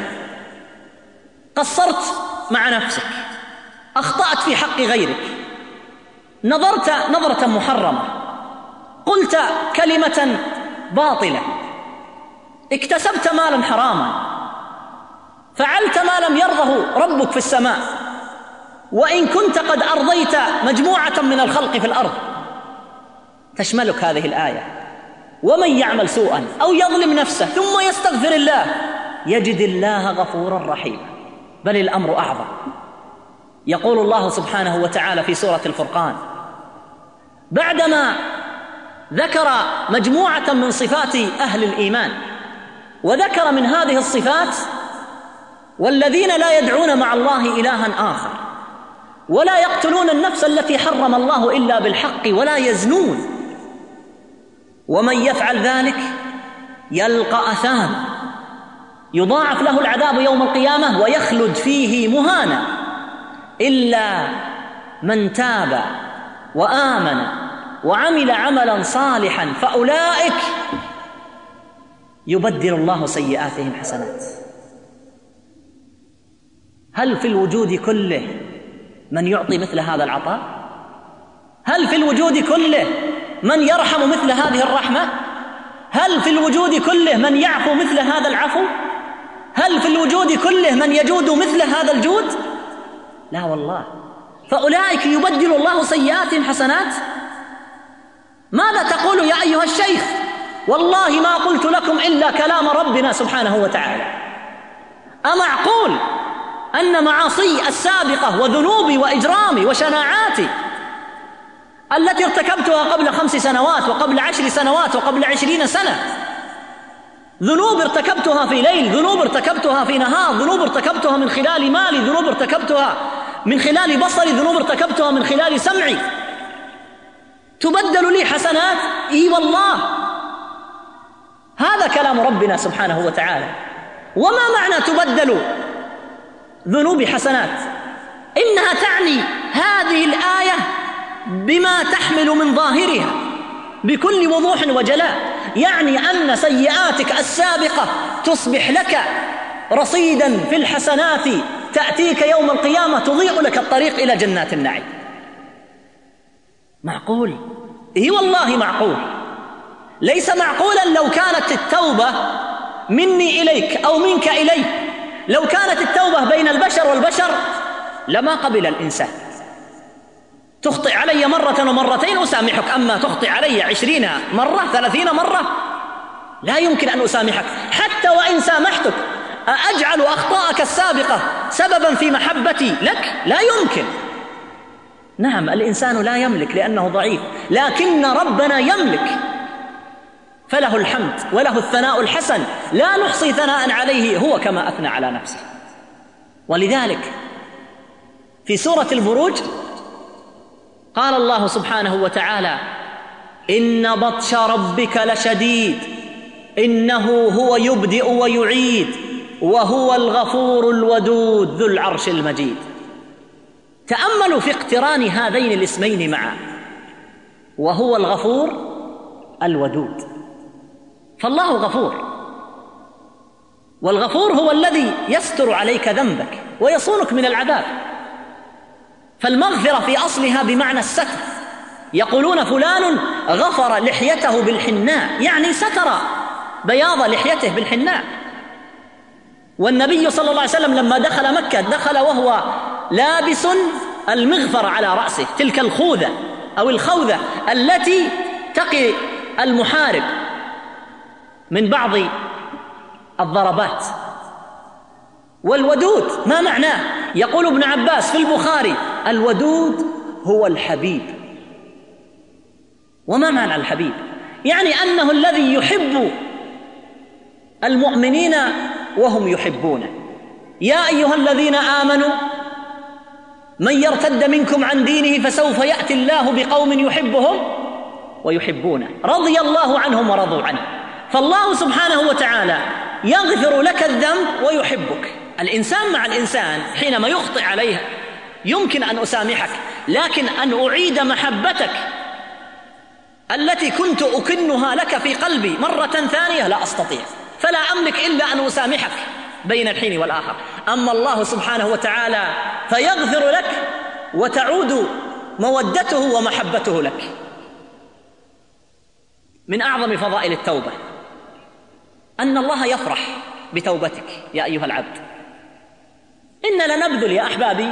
D: قصرت مع نفسك، أخطأت في حق غيرك، نظرت نظرة محرمة، قلت كلمة باطلة، اكتسبت مالا حراما، فعلت ما لم يرضه ربك في السماء، وإن كنت قد أرضيت مجموعة من الخلق في الأرض. تشملك هذه الآية: ومن يعمل سوءا أو يظلم نفسه ثم يستغفر الله يجد الله غفورا رحيما. بل الأمر أعظم. يقول الله سبحانه وتعالى في سورة الفرقان بعدما ذكر مجموعة من صفات أهل الإيمان، وذكر من هذه الصفات: والذين لا يدعون مع الله إلها آخر ولا يقتلون النفس التي حرم الله إلا بالحق ولا يزنون ومن يفعل ذلك يلقى أثاما يضاعف له العذاب يوم القيامة ويخلد فيه مهانا إلا من تاب وآمن وعمل عملا صالحا فأولئك يبدل الله سيئاتهم حسنات. هل في الوجود كله من يعطي مثل هذا العطاء؟ هل في الوجود كله من يرحم مثل هذه الرحمة؟ هل في الوجود كله من يعفو مثل هذا العفو؟ هل في الوجود كله من يجود مثل هذا الجود؟ لا والله. فأولئك يبدل الله سيئاتهم حسنات. ماذا تقول يا أيها الشيخ؟ والله ما قلت لكم إلا كلام ربنا سبحانه وتعالى. أمعقول أن معاصي السابقة وذنوبي وإجرامي وشناعاتي التي ارتكبتها قبل خمس سنوات وقبل عشر سنوات وقبل عشرين سنة، ذنوب ارتكبتها في ليل، ذنوب ارتكبتها في نهار، ذنوب ارتكبتها من خلال مالي، ذنوب ارتكبتها من خلال بصري، ذنوب ارتكبتها من خلال سمعي، تبدل لي حسنات؟ إي والله. هذا كلام ربنا سبحانه وتعالى. وما معنى تبدل ذنوب حسنات؟ إنها تعني هذه الآية بما تحمل من ظاهرها بكل وضوح وجلاء، يعني أن سيئاتك السابقة تصبح لك رصيدا في الحسنات تأتيك يوم القيامة تضيء لك الطريق إلى جنات النعيم. معقول؟ إيه والله معقول. ليس معقولا لو كانت التوبة مني إليك أو منك إليك لو كانت التوبة بين البشر والبشر لما قبل الإنسان. تخطئ علي مرة ومرتين أسامحك، أما تخطئ علي عشرين مرة ثلاثين مرة لا يمكن أن أسامحك. حتى وإن سامحتك أجعل أخطاءك السابقة سببا في محبتي لك؟ لا يمكن. نعم الإنسان لا يملك لأنه ضعيف، لكن ربنا يملك، فله الحمد وله الثناء الحسن، لا نحصي ثناء عليه هو كما أثنى على نفسه. ولذلك في سورة البروج قال الله سبحانه وتعالى: إن بطش ربك لشديد إنه هو يبدئ ويعيد وهو الغفور الودود ذو العرش المجيد. تأملوا في اقتران هذين الاسمين معا، وهو الغفور الودود. فالله غفور، والغفور هو الذي يستر عليك ذنبك ويصونك من العذاب. فالمغفرة في أصلها بمعنى الستر. يقولون فلان غفر لحيته بالحناء، يعني ستر بياض لحيته بالحناء. والنبي صلى الله عليه وسلم لما دخل مكة دخل وهو لابس المغفر على رأسه، تلك الخوذة أو الخوذة التي تقي المحارب من بعض الضربات. والودود ما معناه؟ يقول ابن عباس في البخاري: الودود هو الحبيب. وما معنى الحبيب؟ يعني أنه الذي يحب المؤمنين وهم يحبونه. يا أيها الذين آمنوا من يرتد منكم عن دينه فسوف يأتي الله بقوم يحبهم ويحبونه رضي الله عنهم ورضوا عنه. فالله سبحانه وتعالى يغفر لك الذنب ويحبك. الإنسان مع الإنسان حينما يخطئ عليه يمكن أن أسامحك، لكن أن أعيد محبتك التي كنت أكنها لك في قلبي مرة ثانية لا أستطيع، فلا أملك إلا أن أسامحك بين الحين والآخر. أما الله سبحانه وتعالى فيغفر لك وتعود مودته ومحبته لك. من أعظم فضائل التوبة أن الله يفرح بتوبتك يا أيها العبد. إن لنبذل يا أحبابي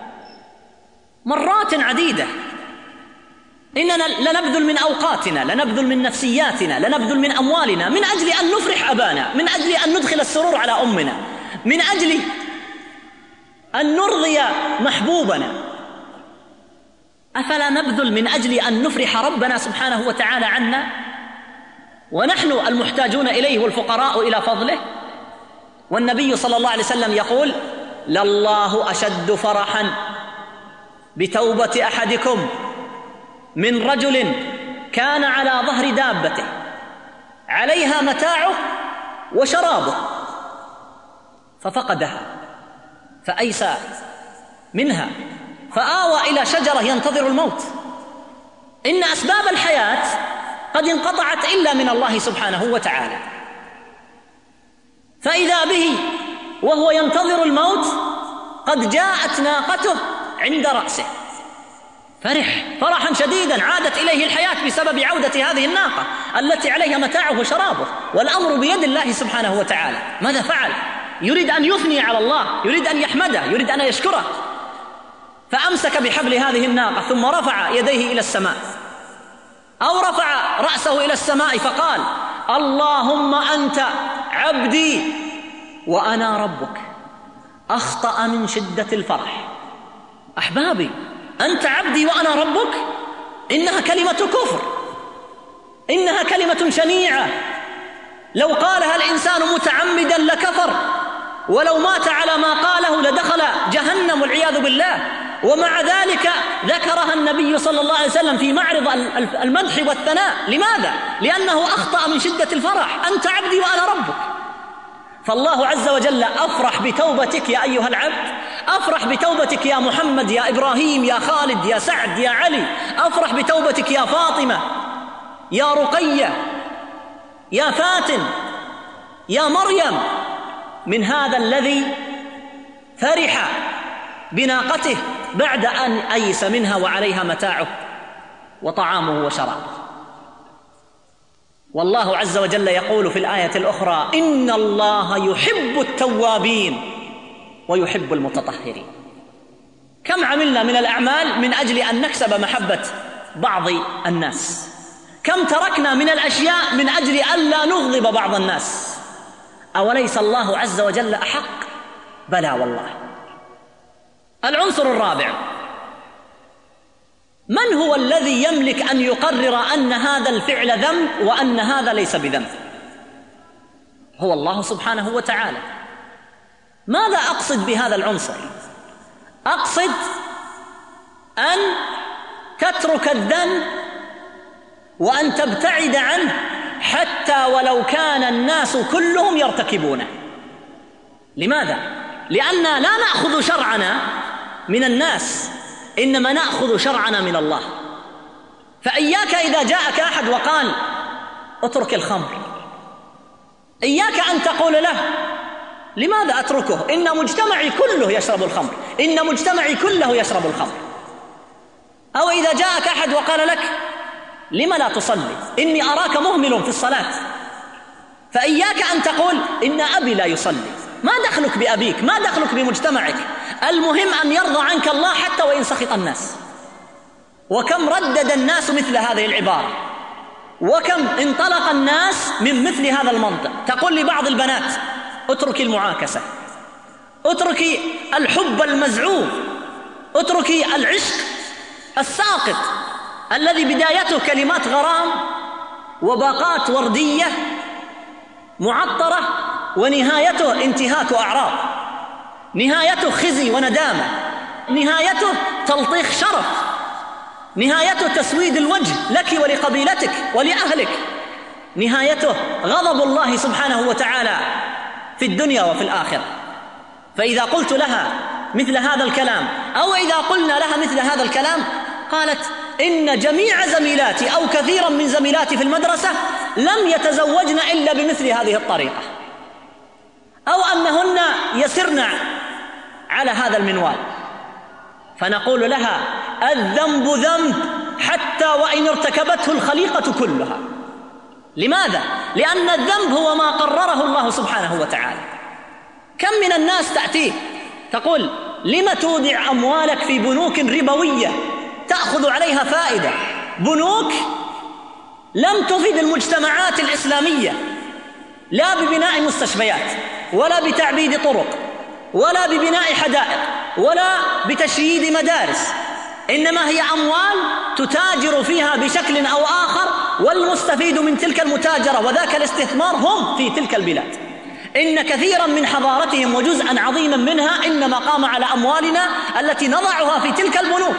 D: مرات عديدة، إننا لنبذل من أوقاتنا، لنبذل من نفسياتنا، لنبذل من أموالنا من أجل أن نفرح أبانا، من أجل أن ندخل السرور على أمنا، من أجل أن نرضي محبوبنا. أفلا نبذل من أجل أن نفرح ربنا سبحانه وتعالى عنا ونحن المحتاجون إليه والفقراء إلى فضله؟ والنبي صلى الله عليه وسلم يقول: لله أشد فرحا بتوبة أحدكم من رجل كان على ظهر دابته عليها متاعه وشرابه ففقدها فأيسى منها فآوى إلى شجرة ينتظر الموت. إن أسباب الحياة قد انقطعت إلا من الله سبحانه وتعالى، فإذا به وهو ينتظر الموت قد جاءت ناقته عند رأسه، فرح فرحا شديدا، عادت إليه الحياة بسبب عودة هذه الناقة التي عليها متاعه وشرابه. والأمر بيد الله سبحانه وتعالى. ماذا فعل؟ يريد أن يثني على الله، يريد أن يحمده، يريد أن يشكره، فأمسك بحبل هذه الناقة ثم رفع يديه إلى السماء أو رفع رأسه إلى السماء فقال: اللهم أنت عبدي وأنا ربك. أخطأ من شدة الفرح. أحبابي، أنت عبدي وأنا ربك، إنها كلمة كفر، إنها كلمة شنيعة. لو قالها الإنسان متعمدا لكفر، ولو مات على ما قاله لدخل جهنم والعياذ بالله. ومع ذلك ذكرها النبي صلى الله عليه وسلم في معرض المدح والثناء. لماذا؟ لأنه أخطأ من شدة الفرح. أنت عبدي وأنا ربك. فالله عز وجل أفرح بتوبتك يا أيها العبد، أفرح بتوبتك يا محمد، يا إبراهيم، يا خالد، يا سعد، يا علي، أفرح بتوبتك يا فاطمة، يا رقية، يا فاتن، يا مريم، من هذا الذي فرح بناقته بعد أن أيس منها وعليها متاعه وطعامه وشرابه. والله عز وجل يقول في الآية الأخرى: إن الله يحب التوابين ويحب المتطهرين. كم عملنا من الأعمال من أجل أن نكسب محبة بعض الناس؟ كم تركنا من الأشياء من أجل أن لا نغضب بعض الناس؟ أوليس الله عز وجل أحق؟ بلى والله. العنصر الرابع: من هو الذي يملك أن يقرر أن هذا الفعل ذنب وأن هذا ليس بذنب؟ هو الله سبحانه وتعالى. ماذا أقصد بهذا العنصر؟ أقصد أن تترك الذنب وأن تبتعد عنه حتى ولو كان الناس كلهم يرتكبونه. لماذا؟ لأننا لا نأخذ شرعنا من الناس، إنما نأخذ شرعنا من الله. فإياك إذا جاءك أحد وقال اترك الخمر، إياك أن تقول له لماذا أتركه؟ إن مجتمعي كله يشرب الخمر، إن مجتمعي كله يشرب الخمر. أو إذا جاءك أحد وقال لك لما لا تصلي؟ إني أراك مهمل في الصلاة. فإياك أن تقول إن أبي لا يصلي. ما دخلك بأبيك، ما دخلك بمجتمعك، المهم أن يرضى عنك الله حتى وإن سخط الناس. وكم ردد الناس مثل هذه العبارة، وكم انطلق الناس من مثل هذا المنطق. تقول لبعض البنات اتركي المعاكسة، اتركي الحب المزعوم، اتركي العشق الساقط الذي بدايته كلمات غرام وباقات وردية معطرة ونهايته انتهاك أعراض، نهايته خزي وندامة، نهايته تلطيخ شرف، نهايته تسويد الوجه لك ولقبيلتك ولأهلك، نهايته غضب الله سبحانه وتعالى في الدنيا وفي الآخرة. فإذا قلت لها مثل هذا الكلام أو إذا قلنا لها مثل هذا الكلام قالت إن جميع زميلاتي أو كثيرا من زميلاتي في المدرسة لم يتزوجن إلا بمثل هذه الطريقة، أو أنهن يسرن على هذا المنوال. فنقول لها الذنب ذنب حتى وإن ارتكبته الخليقة كلها. لماذا؟ لأن الذنب هو ما قرره الله سبحانه وتعالى. كم من الناس تأتيه تقول لم تودع أموالك في بنوك ربوية تأخذ عليها فائدة، بنوك لم تفيد المجتمعات الإسلامية لا ببناء مستشفيات ولا بتعبيد طرق ولا ببناء حدائق ولا بتشييد مدارس، إنما هي أموال تتاجر فيها بشكل أو آخر، والمستفيد من تلك المتاجرة وذاك الاستثمار هم في تلك البلاد. إن كثيرا من حضارتهم وجزءا عظيما منها إنما قام على أموالنا التي نضعها في تلك البنوك،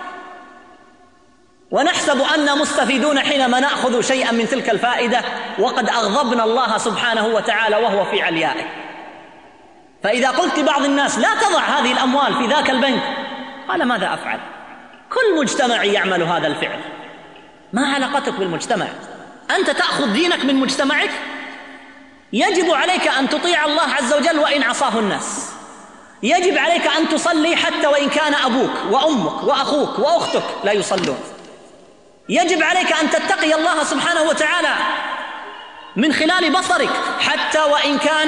D: ونحسب أننا مستفيدون حينما نأخذ شيئا من تلك الفائدة وقد أغضبنا الله سبحانه وتعالى وهو في عليائه. فإذا قلت لبعض الناس لا تضع هذه الأموال في ذاك البنك، قال ماذا أفعل؟ كل مجتمع يعمل هذا الفعل، ما علاقتك بالمجتمع؟ أنت تأخذ دينك من مجتمعك، يجب عليك أن تطيع الله عز وجل وإن عصاه الناس، يجب عليك أن تصلي حتى وإن كان أبوك وأمك وأخوك وأختك لا يصلون، يجب عليك أن تتقي الله سبحانه وتعالى من خلال بصرك حتى وإن كان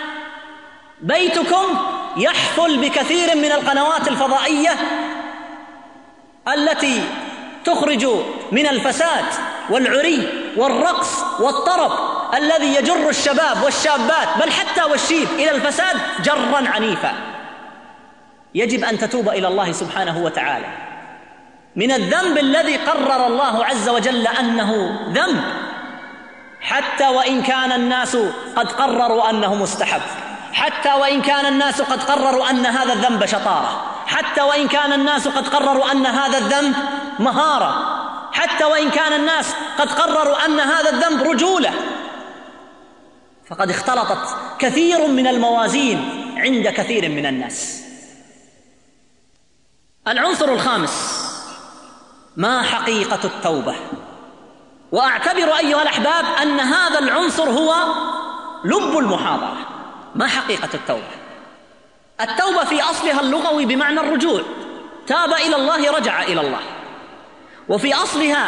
D: بيتكم يحفل بكثير من القنوات الفضائية التي تخرج من الفساد والعري والرقص والطرب الذي يجر الشباب والشابات بل حتى والشيب إلى الفساد جرا عنيفا. يجب أن تتوب إلى الله سبحانه وتعالى من الذنب الذي قرر الله عز وجل أنه ذنب، حتى وإن كان الناس قد قرروا أنه مستحب، حتى وإن كان الناس قد قرروا أن هذا الذنب شطارة، حتى وإن كان الناس قد قرروا أن هذا الذنب مهارة، حتى وإن كان الناس قد قرروا أن هذا الذنب رجولة، فقد اختلطت كثير من الموازين عند كثير من الناس. العنصر الخامس: ما حقيقة التوبة؟ وأعتبر أيها الأحباب أن هذا العنصر هو لب المحاضرة. ما حقيقة التوبة؟ التوبة في أصلها اللغوي بمعنى الرجوع، تاب إلى الله رجع إلى الله. وفي أصلها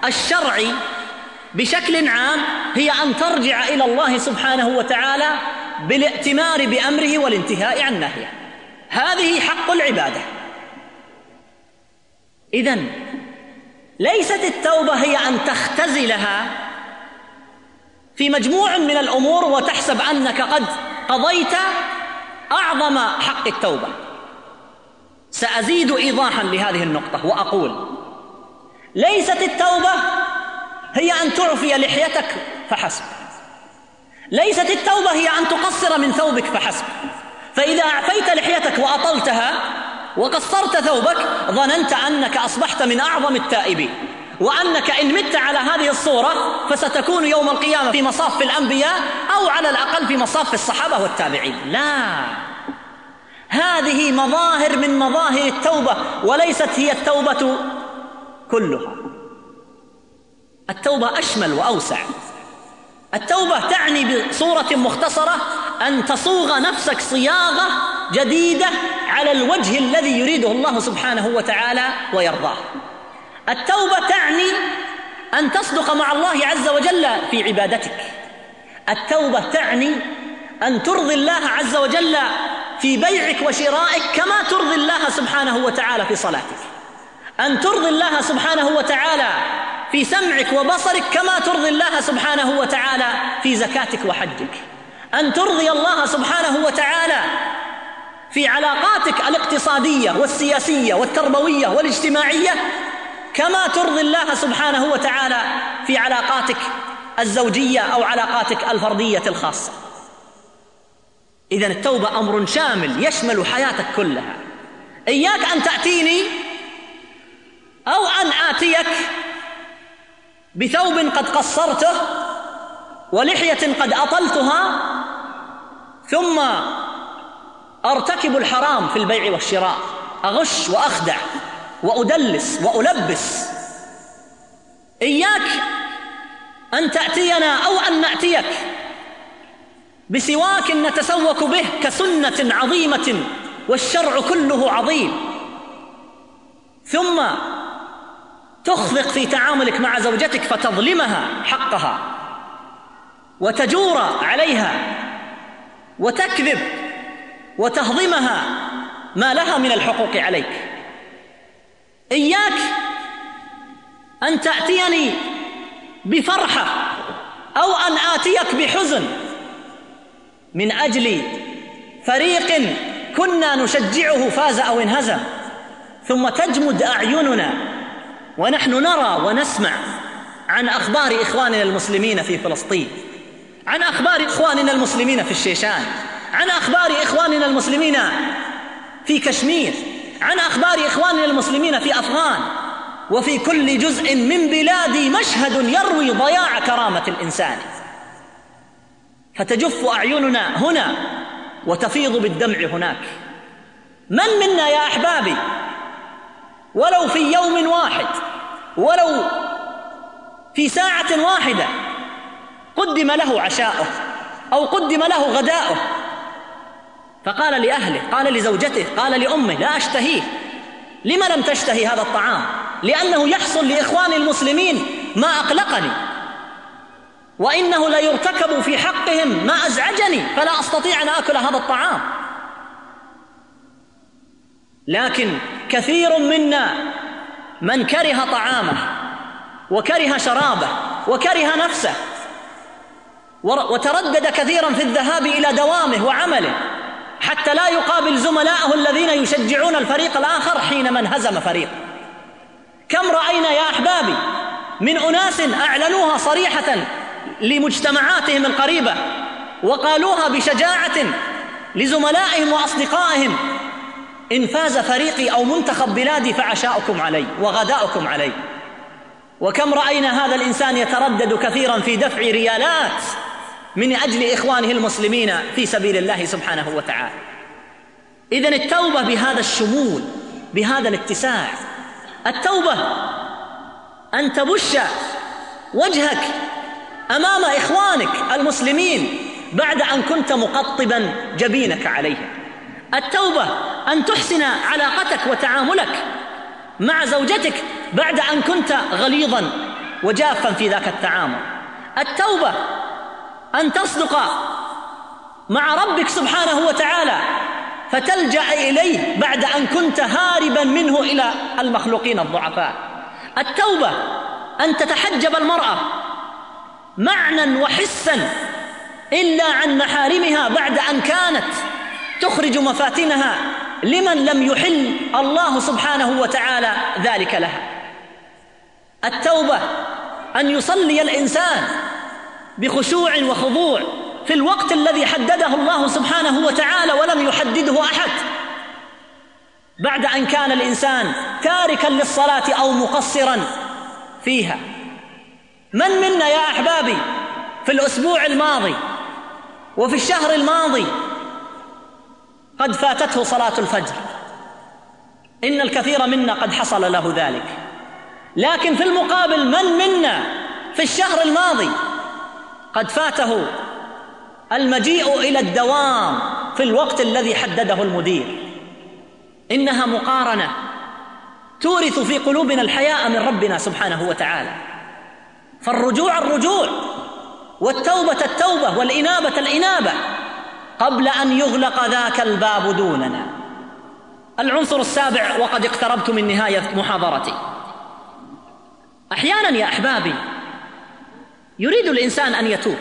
D: الشرعي بشكل عام هي أن ترجع إلى الله سبحانه وتعالى بالائتمار بأمره والانتهاء عن نهيه. هذه حق العبادة. إذن ليست التوبة هي أن تختزلها في مجموع من الأمور وتحسب أنك قد قضيت أعظم حق التوبة. سأزيد إيضاحا لهذه النقطة وأقول: ليست التوبة هي أن تعفي لحيتك فحسب، ليست التوبة هي أن تقصر من ثوبك فحسب. فإذا أعفيت لحيتك وأطلتها وقصرت ثوبك ظننت أنك أصبحت من أعظم التائبين، وأنك إن مت على هذه الصورة فستكون يوم القيامة في مصاف الأنبياء أو على الأقل في مصاف الصحابة والتابعين. لا، هذه مظاهر من مظاهر التوبة وليست هي التوبة كلها. التوبة أشمل وأوسع. التوبة تعني بصورة مختصرة أن تصوغ نفسك صياغة جديدة على الوجه الذي يريده الله سبحانه وتعالى ويرضاه. التوبة تعني أن تصدق مع الله عز وجل في عبادتك. التوبة تعني أن ترضي الله عز وجل في بيعك وشرائك كما ترضي الله سبحانه وتعالى في صلاتك، أن ترضي الله سبحانه وتعالى في سمعك وبصرك كما ترضي الله سبحانه وتعالى في زكاتك وحجك، أن ترضي الله سبحانه وتعالى في علاقاتك الاقتصادية والسياسية والتربوية والاجتماعية كما ترضي الله سبحانه وتعالى في علاقاتك الزوجية أو علاقاتك الفردية الخاصة. إذن التوبة أمر شامل يشمل حياتك كلها. إياك أن تأتيني أو أن آتيك بثوب قد قصرته ولحية قد أطلتها ثم أرتكب الحرام في البيع والشراء، أغش وأخدع وأدلس وألبس. إياك أن تأتينا أو أن نأتيك بسواك نتسوك به كسنة عظيمة والشرع كله عظيم، ثم تخفق في تعاملك مع زوجتك فتظلمها حقها وتجور عليها وتكذب وتهضمها ما لها من الحقوق عليك. إياك أن تأتيني بفرحة أو أن آتيك بحزن من أجل فريق كنا نشجعه فاز أو انهزم، ثم تجمد أعيننا ونحن نرى ونسمع عن أخبار إخواننا المسلمين في فلسطين، عن أخبار إخواننا المسلمين في الشيشان، عن أخبار إخواننا المسلمين في كشمير، عن أخبار إخواننا المسلمين في أفغان، وفي كل جزء من بلادي مشهد يروي ضياع كرامة الإنسان، فتجف أعيننا هنا وتفيض بالدمع هناك. من منا يا أحبابي ولو في يوم واحد ولو في ساعة واحدة قدم له عشاؤه أو قدم له غداؤه فقال لأهله، قال لزوجته، قال لأمه: لا أشتهيه. لما لم تشتهي هذا الطعام؟ لأنه يحصل لإخواني المسلمين ما أقلقني، وإنه لا يرتكب في حقهم ما أزعجني، فلا أستطيع أن أكل هذا الطعام. لكن كثير منا من كره طعامه وكره شرابه وكره نفسه وتردد كثيرا في الذهاب إلى دوامه وعمله حتى لا يقابل زملائه الذين يشجعون الفريق الآخر حينما انهزم فريق. كم رأينا يا أحبابي من أناس أعلنوها صريحة لمجتمعاتهم القريبة وقالوها بشجاعة لزملائهم وأصدقائهم: إن فاز فريقي أو منتخب بلادي فعشاؤكم علي وغداؤكم علي. وكم رأينا هذا الإنسان يتردد كثيرا في دفع ريالات من أجل إخوانه المسلمين في سبيل الله سبحانه وتعالى. إذن التوبة بهذا الشمول، بهذا الاتساع. التوبة أن تبش وجهك أمام إخوانك المسلمين بعد أن كنت مقطبا جبينك عليهم. التوبة أن تحسن علاقتك وتعاملك مع زوجتك بعد أن كنت غليظا وجافا في ذاك التعامل. التوبة أن تصدق مع ربك سبحانه وتعالى فتلجأ إليه بعد أن كنت هاربا منه إلى المخلوقين الضعفاء. التوبة أن تتحجب المرأة معنى وحسا إلا عن محارمها بعد أن كانت تخرج مفاتنها لمن لم يحل الله سبحانه وتعالى ذلك لها. التوبة أن يصلي الإنسان بخشوع وخضوع في الوقت الذي حدده الله سبحانه وتعالى ولم يحدده أحد، بعد أن كان الإنسان تاركا للصلاة أو مقصرا فيها. من منا يا أحبابي في الأسبوع الماضي وفي الشهر الماضي قد فاتته صلاة الفجر؟ إن الكثير منا قد حصل له ذلك. لكن في المقابل من منا في الشهر الماضي قد فاته المجيء إلى الدوام في الوقت الذي حدده المدير؟ إنها مقارنة تورث في قلوبنا الحياء من ربنا سبحانه وتعالى. فالرجوع الرجوع، والتوبة التوبة، والإنابة الإنابة قبل أن يغلق ذاك الباب دوننا. العنصر السابع، وقد اقتربت من نهاية محاضرتي. أحيانا يا أحبابي يريد الإنسان أن يتوب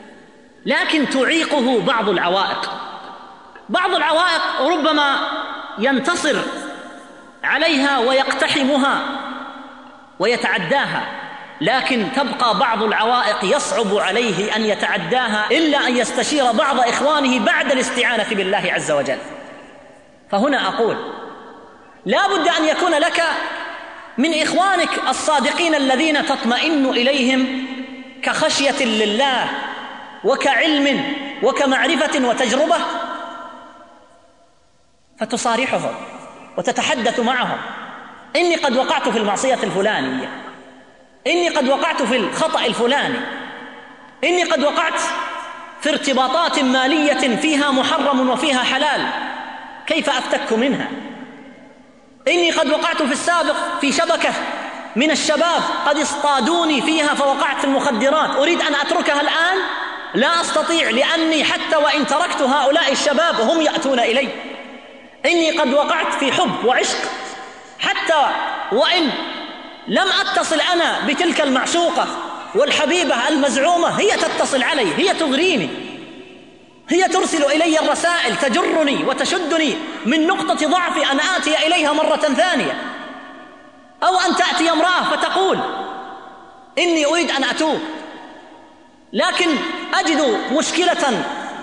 D: لكن تعيقه بعض العوائق. بعض العوائق ربما ينتصر عليها ويقتحمها ويتعداها، لكن تبقى بعض العوائق يصعب عليه أن يتعداها إلا أن يستشير بعض إخوانه بعد الاستعانة بالله عز وجل. فهنا أقول لا بد أن يكون لك من إخوانك الصادقين الذين تطمئن إليهم كخشية لله وكعلم وكمعرفة وتجربة، فتصارحهم وتتحدث معهم: إني قد وقعت في المعصية الفلانية، إني قد وقعت في الخطأ الفلاني، إني قد وقعت في ارتباطات مالية فيها محرم وفيها حلال، كيف أفتك منها؟ إني قد وقعت في السابق في شبكة من الشباب قد اصطادوني فيها فوقعت في المخدرات، أريد أن أتركها الآن، لا أستطيع، لأني حتى وإن تركت هؤلاء الشباب هم يأتون إلي. إني قد وقعت في حب وعشق، حتى وإن لم أتصل أنا بتلك المعشوقة والحبيبة المزعومة، هي تتصل علي، هي تغريني، هي ترسل إلي الرسائل تجرني وتشدني من نقطة ضعفي أن آتي إليها مرة ثانية. أو أن تأتي امرأة فتقول: إني أريد أن أتوب، لكن أجد مشكلة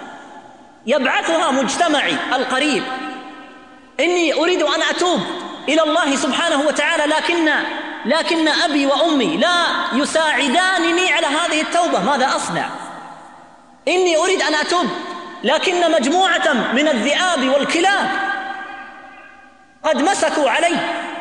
D: يبعثها مجتمعي القريب، إني أريد أن أتوب إلى الله سبحانه وتعالى، لكن لكن أبي وأمي لا يساعدانني على هذه التوبة، ماذا أصنع؟ إني أريد أن أتوب، لكن مجموعة من الذئاب والكلاب قد مسكوا علي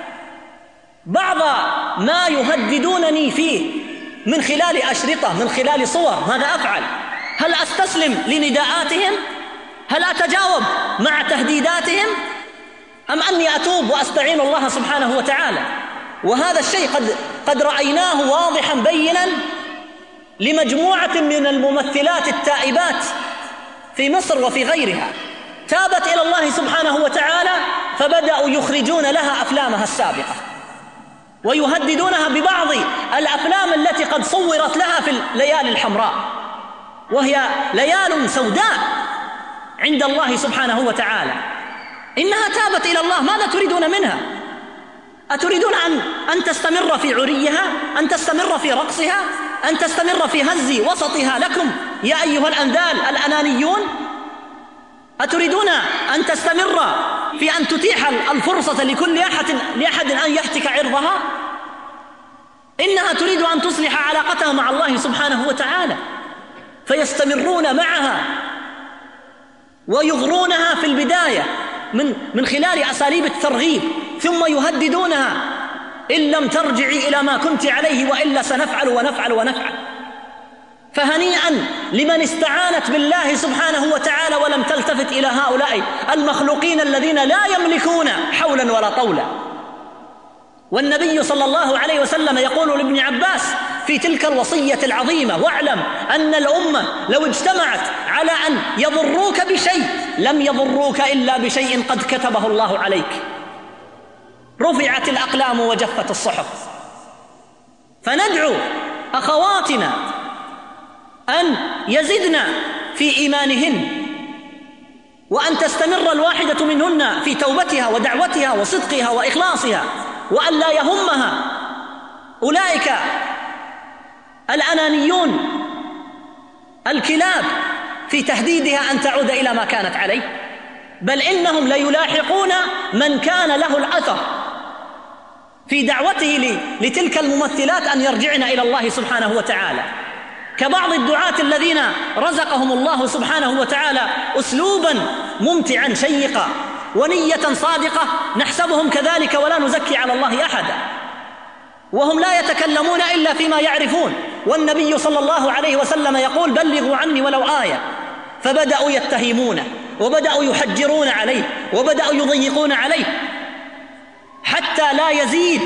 D: بعض ما يهددونني فيه من خلال أشرطة، من خلال صور، ماذا أفعل؟ هل أستسلم لنداءاتهم؟ هل أتجاوب مع تهديداتهم؟ أم أني أتوب وأستعين الله سبحانه وتعالى؟ وهذا الشيء قد قد رأيناه واضحا بينا لمجموعة من الممثلات التائبات في مصر وفي غيرها، تابت إلى الله سبحانه وتعالى فبدأوا يخرجون لها أفلامها السابقة ويهددونها ببعض الأفلام التي قد صورت لها في الليالي الحمراء، وهي ليال سوداء عند الله سبحانه وتعالى. إنها تابت إلى الله، ماذا تريدون منها؟ أتريدون أن أن تستمر في عريها، أن تستمر في رقصها، أن تستمر في هز وسطها لكم يا أيها الأنذال الأنانيون؟ أتريدون أن تستمر في أن تتيح الفرصة لكل أحد لأحد أن يهتك عرضها؟ إنها تريد أن تصلح علاقتها مع الله سبحانه وتعالى، فيستمرون معها ويغرونها في البداية من من خلال أساليب الترغيب، ثم يهددونها: إن لم ترجعي إلى ما كنت عليه وإلا سنفعل ونفعل ونفعل. فهنيئا لمن استعانت بالله سبحانه وتعالى ولم تلتفت إلى هؤلاء المخلوقين الذين لا يملكون حولا ولا طولا. والنبي صلى الله عليه وسلم يقول لابن عباس: في تلك الوصية العظيمة. واعلم أن الأمة لو اجتمعت على أن يضروك بشيء لم يضروك إلا بشيء قد كتبه الله عليك. رفعت الأقلام وجفت الصحف. فندعو أخواتنا أن يزدن في إيمانهن، وأن تستمر الواحدة منهن في توبتها ودعوتها وصدقها وإخلاصها، وأن لا يهمها أولئك الأنانيون الكلاب في تهديدها أن تعود إلى ما كانت عليه، بل إنهم ليلاحقون من كان له الأثر في دعوته لتلك الممثلات أن يرجعن إلى الله سبحانه وتعالى، كبعض الدعاة الذين رزقهم الله سبحانه وتعالى أسلوبا ممتعا شيقا ونية صادقة، نحسبهم كذلك ولا نزكي على الله أحدا، وهم لا يتكلمون إلا فيما يعرفون. والنبي صلى الله عليه وسلم يقول: بلغوا عني ولو آية. فبدأوا يتهمونه وبدأوا يحجرون عليه وبدأوا يضيقون عليه حتى لا يزيد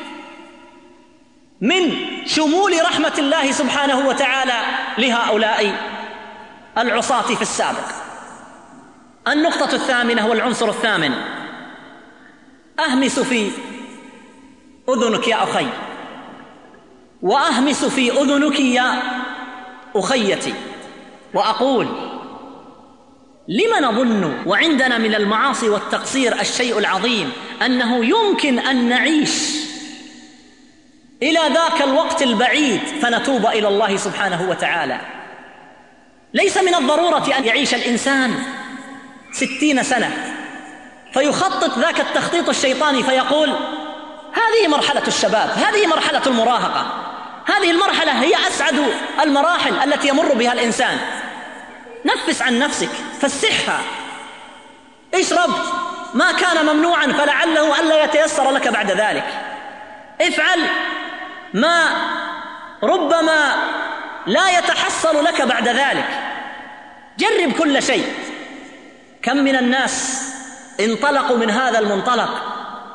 D: من شمول رحمة الله سبحانه وتعالى لهؤلاء العصاة في السابق. النقطة الثامنة والعنصر الثامن: أهمس في أذنك يا أخي، وأهمس في أذنك يا أخيتي، وأقول: لما نظن وعندنا من المعاصي والتقصير الشيء العظيم أنه يمكن أن نعيش إلى ذاك الوقت البعيد فنتوب إلى الله سبحانه وتعالى؟ ليس من الضرورة أن يعيش الإنسان ستين سنة فيخطط ذاك التخطيط الشيطاني فيقول: هذه مرحلة الشباب، هذه مرحلة المراهقة، هذه المرحلة هي أسعد المراحل التي يمر بها الإنسان. نفس عن نفسك، فسحها، اشرب ما كان ممنوعا فلعله ألا يتيسر لك بعد ذلك، افعل ما ربما لا يتحصل لك بعد ذلك، جرب كل شيء. كم من الناس انطلقوا من هذا المنطلق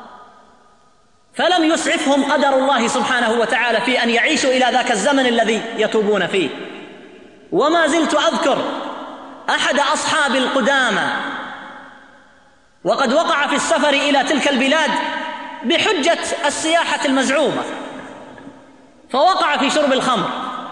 D: فلم يسعفهم قدر الله سبحانه وتعالى في أن يعيشوا إلى ذاك الزمن الذي يتوبون فيه. وما زلت أذكر أحد أصحاب القدامى وقد وقع في السفر إلى تلك البلاد بحجة السياحة المزعومة، فوقع في شرب الخمر،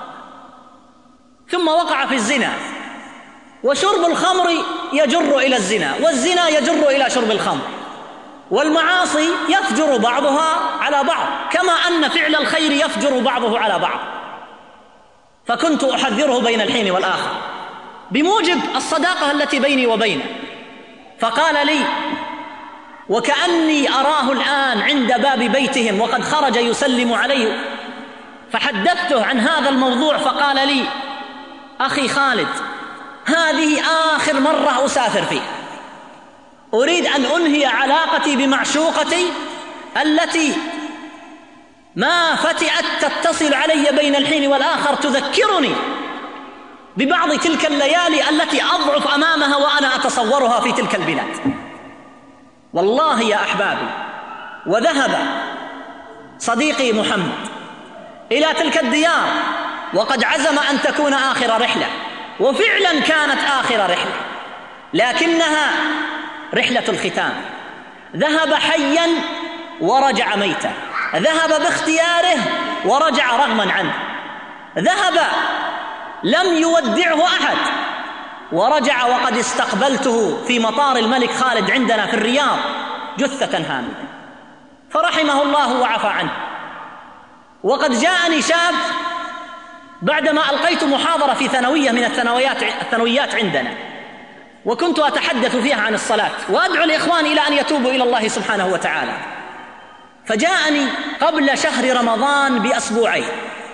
D: ثم وقع في الزنا، وشرب الخمر يجر إلى الزنا، والزنا يجر إلى شرب الخمر، والمعاصي يفجر بعضها على بعض كما أن فعل الخير يفجر بعضه على بعض. فكنت أحذره بين الحين والآخر بموجب الصداقة التي بيني وبينه، فقال لي وكأني أراه الآن عند باب بيتهم وقد خرج يسلم عليه، فحدثته عن هذا الموضوع فقال لي: أخي خالد، هذه آخر مرة أسافر فيها، أريد أن أنهي علاقتي بمعشوقتي التي ما فتئت تتصل علي بين الحين والآخر، تذكرني ببعض تلك الليالي التي أضعف أمامها وأنا أتصورها في تلك البلاد. والله يا أحبابي، وذهب صديقي محمد إلى تلك الديار وقد عزم أن تكون آخر رحلة، وفعلا كانت آخر رحلة، لكنها رحلة الختام. ذهب حيا ورجع ميتا، ذهب باختياره ورجع رغما عنه، ذهب لم يودعه أحد ورجع وقد استقبلته في مطار الملك خالد عندنا في الرياض جثة هامدة، فرحمه الله وعفى عنه. وقد جاءني شاب بعدما ألقيت محاضرة في ثانوية من الثانويات الثانويات عندنا، وكنت أتحدث فيها عن الصلاة وأدعو الإخوان إلى أن يتوبوا إلى الله سبحانه وتعالى، فجاءني قبل شهر رمضان بأسبوعين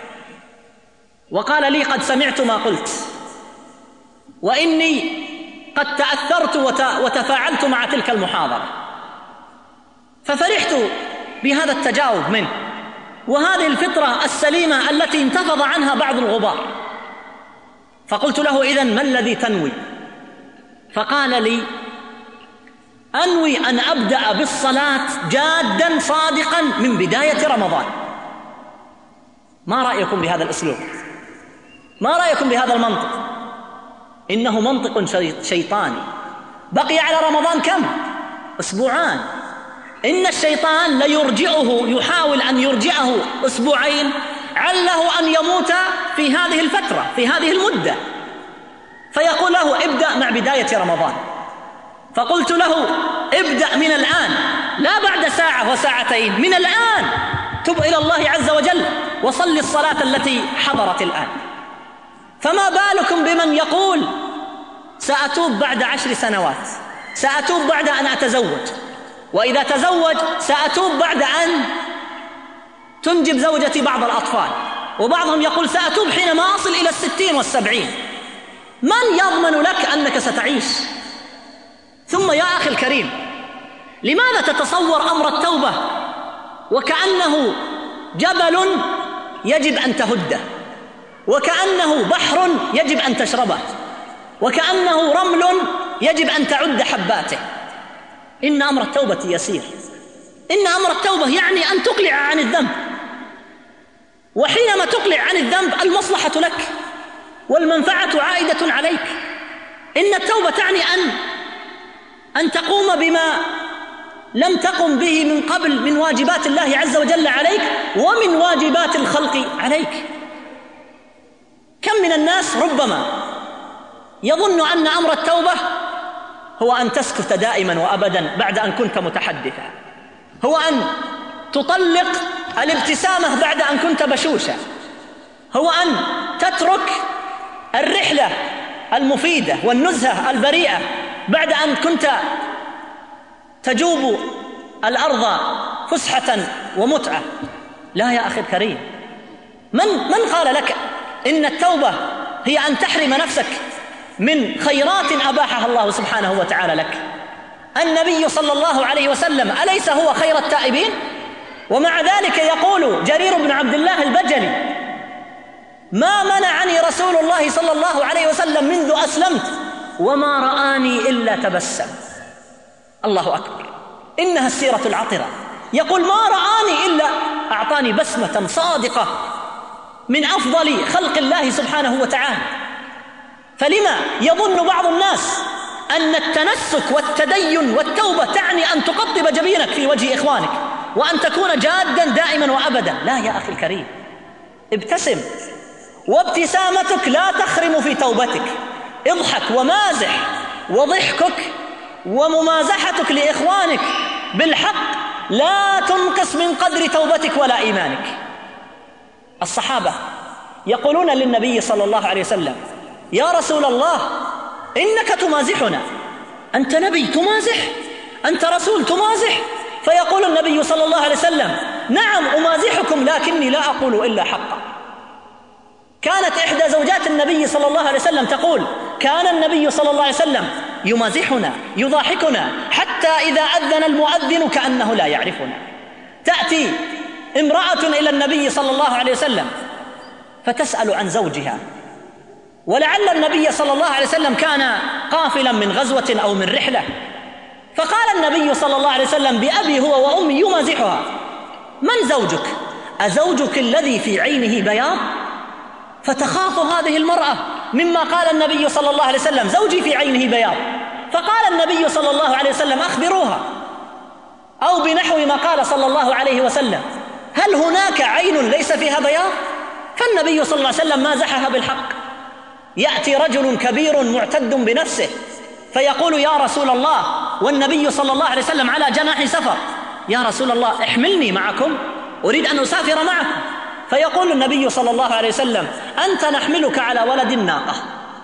D: وقال لي: قد سمعت ما قلت، وإني قد تأثرت وتفاعلت مع تلك المحاضرة. ففرحت بهذا التجاوب منه وهذه الفطرة السليمة التي انتفض عنها بعض الغبار. فقلت له: إذن ما الذي تنوي؟ فقال لي: أنوي أن أبدأ بالصلاة جادا صادقا من بداية رمضان. ما رأيكم بهذا الأسلوب؟ ما رأيكم بهذا المنطق؟ إنه منطق شيطاني. بقي على رمضان كم؟ أسبوعان. إن الشيطان ليرجعه، يحاول أن يرجعه أسبوعين عله أن يموت في هذه الفترة، في هذه المدة، فيقول له ابدأ مع بداية رمضان. فقلت له ابدأ من الآن، لا بعد ساعة وساعتين، من الآن تب إلى الله عز وجل وصل الصلاة التي حضرت الآن. فما بالكم بمن يقول سأتوب بعد عشر سنوات، سأتوب بعد أن أتزوج، وإذا تزوج سأتوب بعد أن تنجب زوجتي بعض الأطفال، وبعضهم يقول سأتوب حينما أصل إلى الستين والسبعين. من يضمن لك أنك ستعيش؟ ثم يا أخي الكريم، لماذا تتصور أمر التوبة وكأنه جبل يجب أن تهده، وكأنه بحر يجب أن تشربه، وكأنه رمل يجب أن تعد حباته؟ إن أمر التوبة يسير. إن أمر التوبة يعني أن تقلع عن الذنب، وحينما تقلع عن الذنب المصلحة لك والمنفعة عائدة عليك. إن التوبة تعني أن أن تقوم بما لم تقم به من قبل من واجبات الله عز وجل عليك ومن واجبات الخلق عليك. كم من الناس ربما يظن أن أمر التوبة هو أن تسكت دائما وأبدا بعد أن كنت متحدثا، هو أن تطلق الابتسامة بعد أن كنت بشوشا، هو أن تترك الرحلة المفيدة والنزهة البريئة بعد أن كنت تجوب الأرض فسحة ومتعة. لا يا أخي الكريم، من من قال لك إن التوبة هي أن تحرم نفسك من خيرات أباحها الله سبحانه وتعالى لك؟ النبي صلى الله عليه وسلم أليس هو خير التائبين؟ ومع ذلك يقول جرير بن عبد الله البجلي: ما منعني رسول الله صلى الله عليه وسلم منذ أسلمت وما رآني إلا تبسم. الله أكبر، إنها السيرة العطرة. يقول ما رآني إلا أعطاني بسمة صادقة من أفضل خلق الله سبحانه وتعالى. فلما يظن بعض الناس أن التنسك والتدين والتوبة تعني أن تقطب جبينك في وجه إخوانك وأن تكون جادا دائما وأبدا؟ لا يا أخي الكريم، ابتسم، وابتسامتك لا تخرم في توبتك. اضحك ومازح، وضحكك وممازحتك لإخوانك بالحق لا تنقص من قدر توبتك ولا إيمانك. الصحابة يقولون للنبي صلى الله عليه وسلم: يا رسول الله إنك تمازحنا، أنت نبي تمازح، أنت رسول تمازح. فيقول النبي صلى الله عليه وسلم: نعم أمازحكم لكني لا أقول إلا حقا. كانت إحدى زوجات النبي صلى الله عليه وسلم تقول: كان النبي صلى الله عليه وسلم يمازحنا يضاحكنا حتى إذا أذن المؤذن كأنه لا يعرفنا. تأتي امرأة إلى النبي صلى الله عليه وسلم فتسأل عن زوجها، ولعل النبي صلى الله عليه وسلم كان قافلا من غزوة أو من رحلة، فقال النبي صلى الله عليه وسلم بأبي هو وأمي يمازحها: من زوجك؟ أزوجك الذي في عينه بياض؟ فتخاف هذه المرأة مما قال النبي صلى الله عليه وسلم: زوجي في عينه بياض. فقال النبي صلى الله عليه وسلم: أخبروها، أو بنحو ما قال صلى الله عليه وسلم: هل هناك عين ليس فيها بياض؟ فالنبي صلى الله عليه وسلم مازحها بالحق. يأتي رجل كبير معتد بنفسه فيقول: يا رسول الله، والنبي صلى الله عليه وسلم على جناح سفر: يا رسول الله احملني معكم، أريد أن أسافر معكم. فيقول النبي صلى الله عليه وسلم: أنت نحملك على ولد الناقة.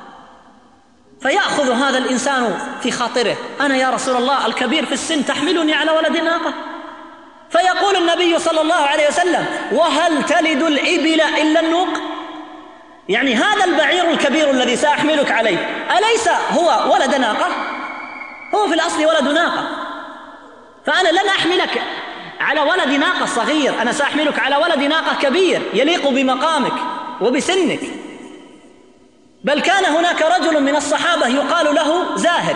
D: فيأخذ هذا الإنسان في خاطره: أنا يا رسول الله الكبير في السن تحملني على ولد الناقة؟ فيقول النبي صلى الله عليه وسلم: وهل تلد الإبل إلا النوق؟ يعني هذا البعير الكبير الذي سأحملك عليه أليس هو ولد ناقة؟ هو في الأصل ولد ناقة. فأنا لن أحملك على ولد ناقة صغير، أنا سأحملك على ولد ناقة كبير يليق بمقامك وبسنك. بل كان هناك رجل من الصحابة يقال له زاهد،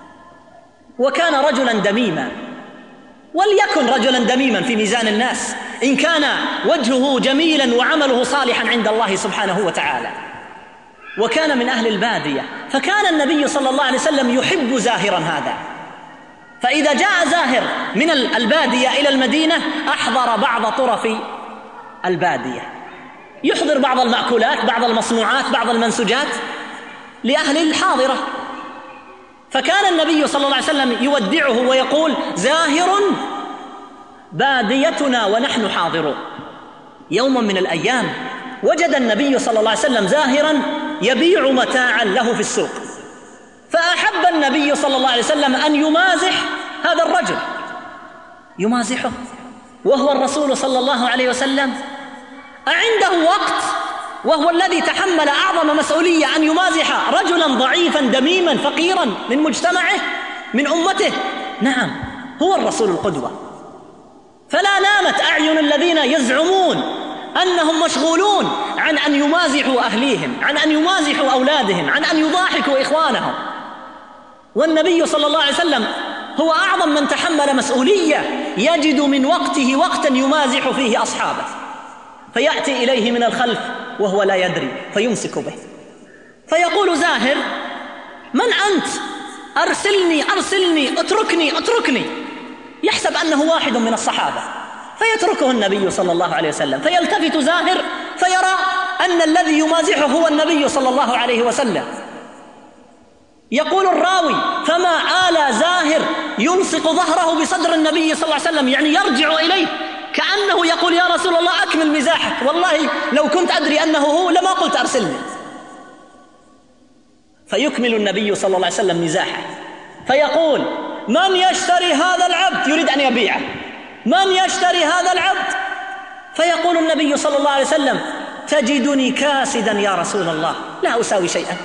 D: وكان رجلا دميما، وليكن رجلا دميما في ميزان الناس، إن كان وجهه جميلا وعمله صالحا عند الله سبحانه وتعالى. وكان من أهل البادية، فكان النبي صلى الله عليه وسلم يحب زاهرا هذا، فإذا جاء زاهر من البادية إلى المدينة أحضر بعض طرف البادية، يحضر بعض المأكولات، بعض المصنوعات، بعض المنسوجات لأهل الحاضرة. فكان النبي صلى الله عليه وسلم يودعه ويقول: زاهر باديتنا ونحن حاضرون. يوم من الأيام وجد النبي صلى الله عليه وسلم زاهرا يبيع متاعا له في السوق، فأحب النبي صلى الله عليه وسلم أن يمازح هذا الرجل، يمازحه وهو الرسول صلى الله عليه وسلم. أعنده وقت وهو الذي تحمل أعظم مسؤولية أن يمازح رجلا ضعيفا دميما فقيرا من مجتمعه من أمته؟ نعم، هو الرسول القدوة. فلا نامت أعين الذين يزعمون أنهم مشغولون عن أن يمازحوا أهليهم، عن أن يمازحوا أولادهم، عن أن يضاحكوا إخوانهم. والنبي صلى الله عليه وسلم هو أعظم من تحمل مسؤولية، يجد من وقته وقتا يمازح فيه أصحابه، فيأتي إليه من الخلف وهو لا يدري فيمسك به، فيقول: زاهر، من أنت؟ أرسلني أرسلني اتركني اتركني. يحسب أنه واحد من الصحابة، فيتركه النبي صلى الله عليه وسلم، فيلتفت زاهر فيرى أن الذي يمازحه هو النبي صلى الله عليه وسلم. يقول الراوي: فما آل زاهر يلصق ظهره بصدر النبي صلى الله عليه وسلم، يعني يرجع إليه كأنه يقول: يا رسول الله أكمل مزاحك، والله لو كنت أدري أنه هو لما قلت أرسلني. فيكمل النبي صلى الله عليه وسلم مزاحه فيقول: من يشتري هذا العبد؟ يريد أن يبيعه. من يشتري هذا العبد؟ فيقول النبي صلى الله عليه وسلم: تجدني كاسدا يا رسول الله، لا أساوي شيئا.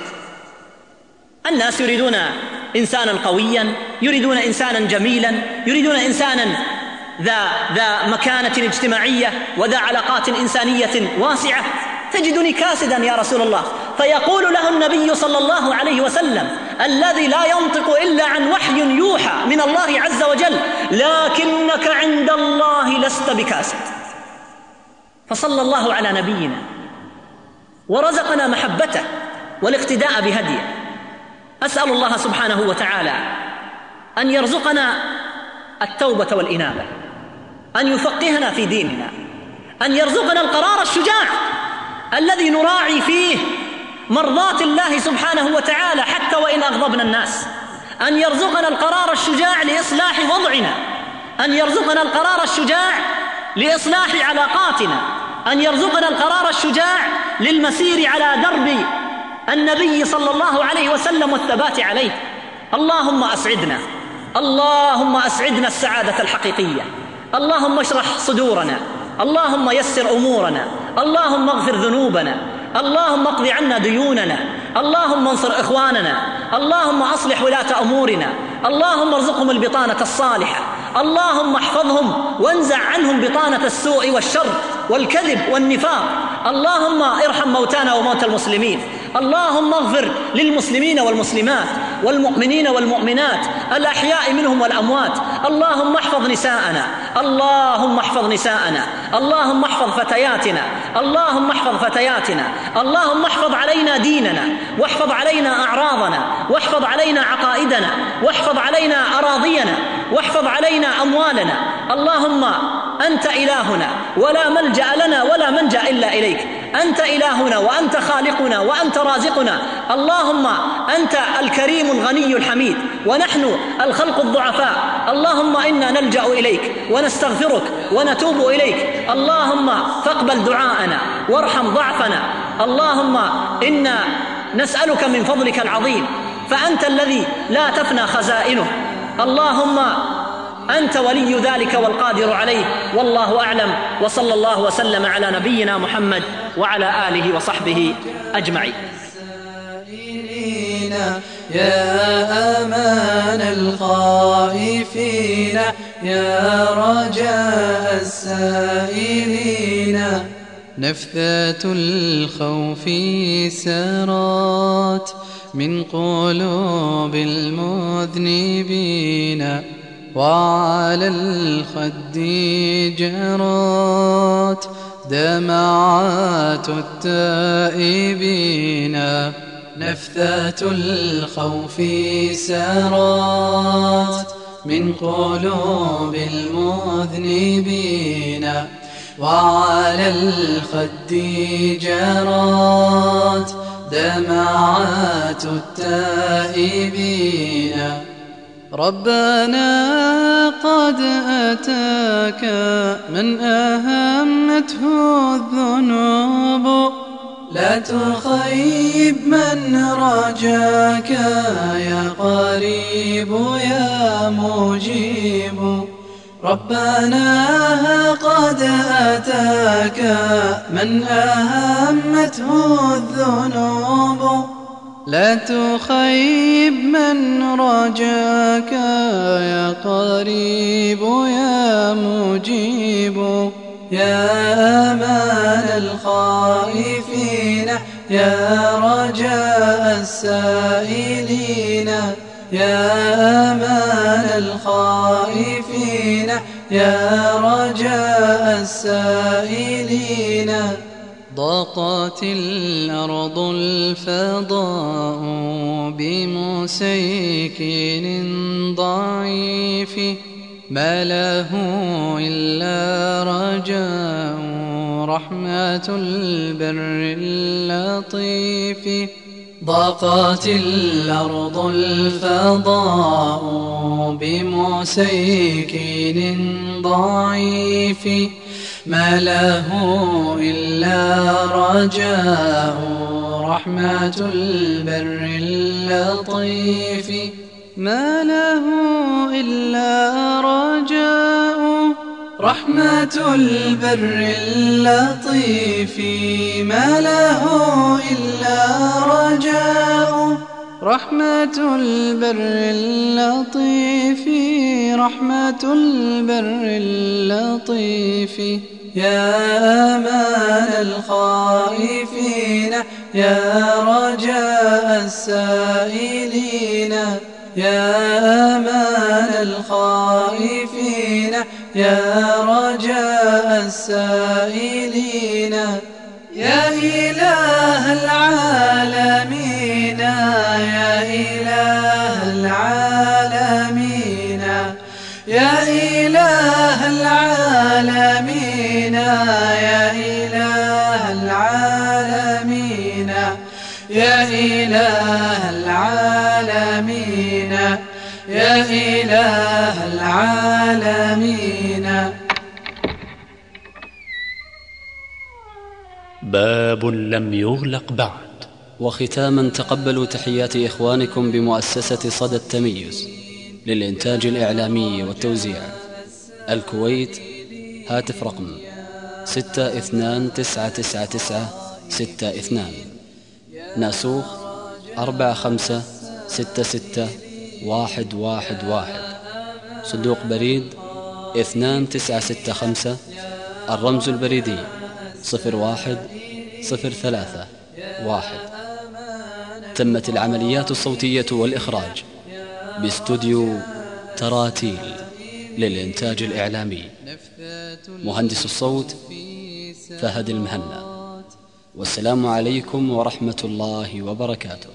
D: الناس يريدون إنسانا قويا، يريدون إنسانا جميلا، يريدون إنسانا ذا, ذا مكانة اجتماعية وذا علاقات إنسانية واسعة. تجدني كاسدا يا رسول الله. فيقول له النبي صلى الله عليه وسلم الذي لا ينطق إلا عن وحي يوحى من الله عز وجل: لكنك عند الله لست بكاسد. فصلى الله على نبينا ورزقنا محبته والاقتداء بهديه. أسأل الله سبحانه وتعالى أن يرزقنا التوبة والإنابة، أن يفقهنا في ديننا، أن يرزقنا القرار الشجاع الذي نراعي فيه مرضاة الله سبحانه وتعالى حتى وإن أغضبنا الناس، أن يرزقنا القرار الشجاع لإصلاح وضعنا، أن يرزقنا القرار الشجاع لإصلاح علاقاتنا، أن يرزقنا القرار الشجاع للمسير على درب النبي صلى الله عليه وسلم والثبات عليه. اللهم أسعدنا، اللهم أسعدنا السعادة الحقيقية، اللهم اشرح صدورنا، اللهم يسر أمورنا، اللهم اغفر ذنوبنا، اللهم اقض عنا ديوننا، اللهم انصر إخواننا، اللهم أصلح ولاة أمورنا، اللهم ارزقهم البطانة الصالحة، اللهم احفظهم وانزع عنهم بطانة السوء والشر والكذب والنفاق، اللهم ارحم موتانا وموتى المسلمين، اللهم اغفر للمسلمين والمسلمات والمؤمنين والمؤمنات الأحياء منهم والأموات، اللهم احفظ نساءنا، اللهم احفظ نساءنا، اللهم احفظ فتياتنا، اللهم احفظ فتياتنا، اللهم احفظ علينا ديننا، واحفظ علينا أعراضنا، واحفظ علينا عقائدنا، واحفظ علينا أراضينا، واحفظ علينا أموالنا. اللهم أنت إلهنا ولا ملجأ لنا ولا منجأ إلا إليك، أنت إلهنا وأنت خالقنا وأنت رازقنا، اللهم أنت الكريم الغني الحميد ونحن الخلق الضعفاء، اللهم إنا نلجأ إليك ونستغفرك ونتوب إليك، اللهم فاقبل دعاءنا وارحم ضعفنا، اللهم إنا نسألك من فضلك العظيم، فأنت الذي لا تفنى خزائنه، اللهم أنت ولي ذلك والقادر عليه، والله أعلم، وصلى الله وسلم على نبينا محمد وعلى آله وصحبه أجمعين.
F: يا أمان الخائفين، يا رجاء السائلين، نفثة الخوف سرت من قلوب المذنبين، وعلى الخد جرت دمعات التائبين، نفثات الخوف سرت من قلوب المذنبين، وعلى الخد جرت دمعات التائبين. ربنا قد أتاك من أهمته الذنوب، لا تخيب من رجاك يا قريب يا مجيب. ربنا قد أتاك من أهمته الذنوب، لا تخيب من رجاك يا قريب يا مجيب. يا أمان الخائفين يا رجاء السائلين، يا أمان الخائفين يا رجاء السائلين. ضاقت الأرض الفضاء بمسيكن ضعيف، ما له إلا رجاء رحمة البر اللطيف. ضاقت الأرض الفضاء بمسيكن ضعيف، ما له إلا رجاء رحمة البر اللطيف. ما له إلا رجاء رحمة البر اللطيف. ما له إلا رجاء رحمة البر اللطيف. رحمة البر اللطيف. يا أمان الخائفين يا رجاء السائلين، يا أمان الخائفين يا رجاء السائلين. يا إله العالمين يا إله العالمين، يا إله العالمين يا إله العالمين، يا إله العالمين يا إله العالمين.
C: باب لم يغلق بعد.
A: وختاما تقبلوا تحيات إخوانكم بمؤسسة صدى التميز للإنتاج الإعلامي والتوزيع، الكويت. هاتف رقم ستة اثنان تسعة تسعة تسعة ستة اثنان، ناسوخ أربعة خمسة ستة ستة واحد واحد واحد، صندوق بريد اثنان تسعة ستة خمسة، الرمز البريدي صفر واحد صفر ثلاثة واحد. تمت العمليات الصوتية والإخراج باستوديو تراتيل للإنتاج الإعلامي. مهندس الصوت فهد المهنا. والسلام عليكم ورحمة الله وبركاته.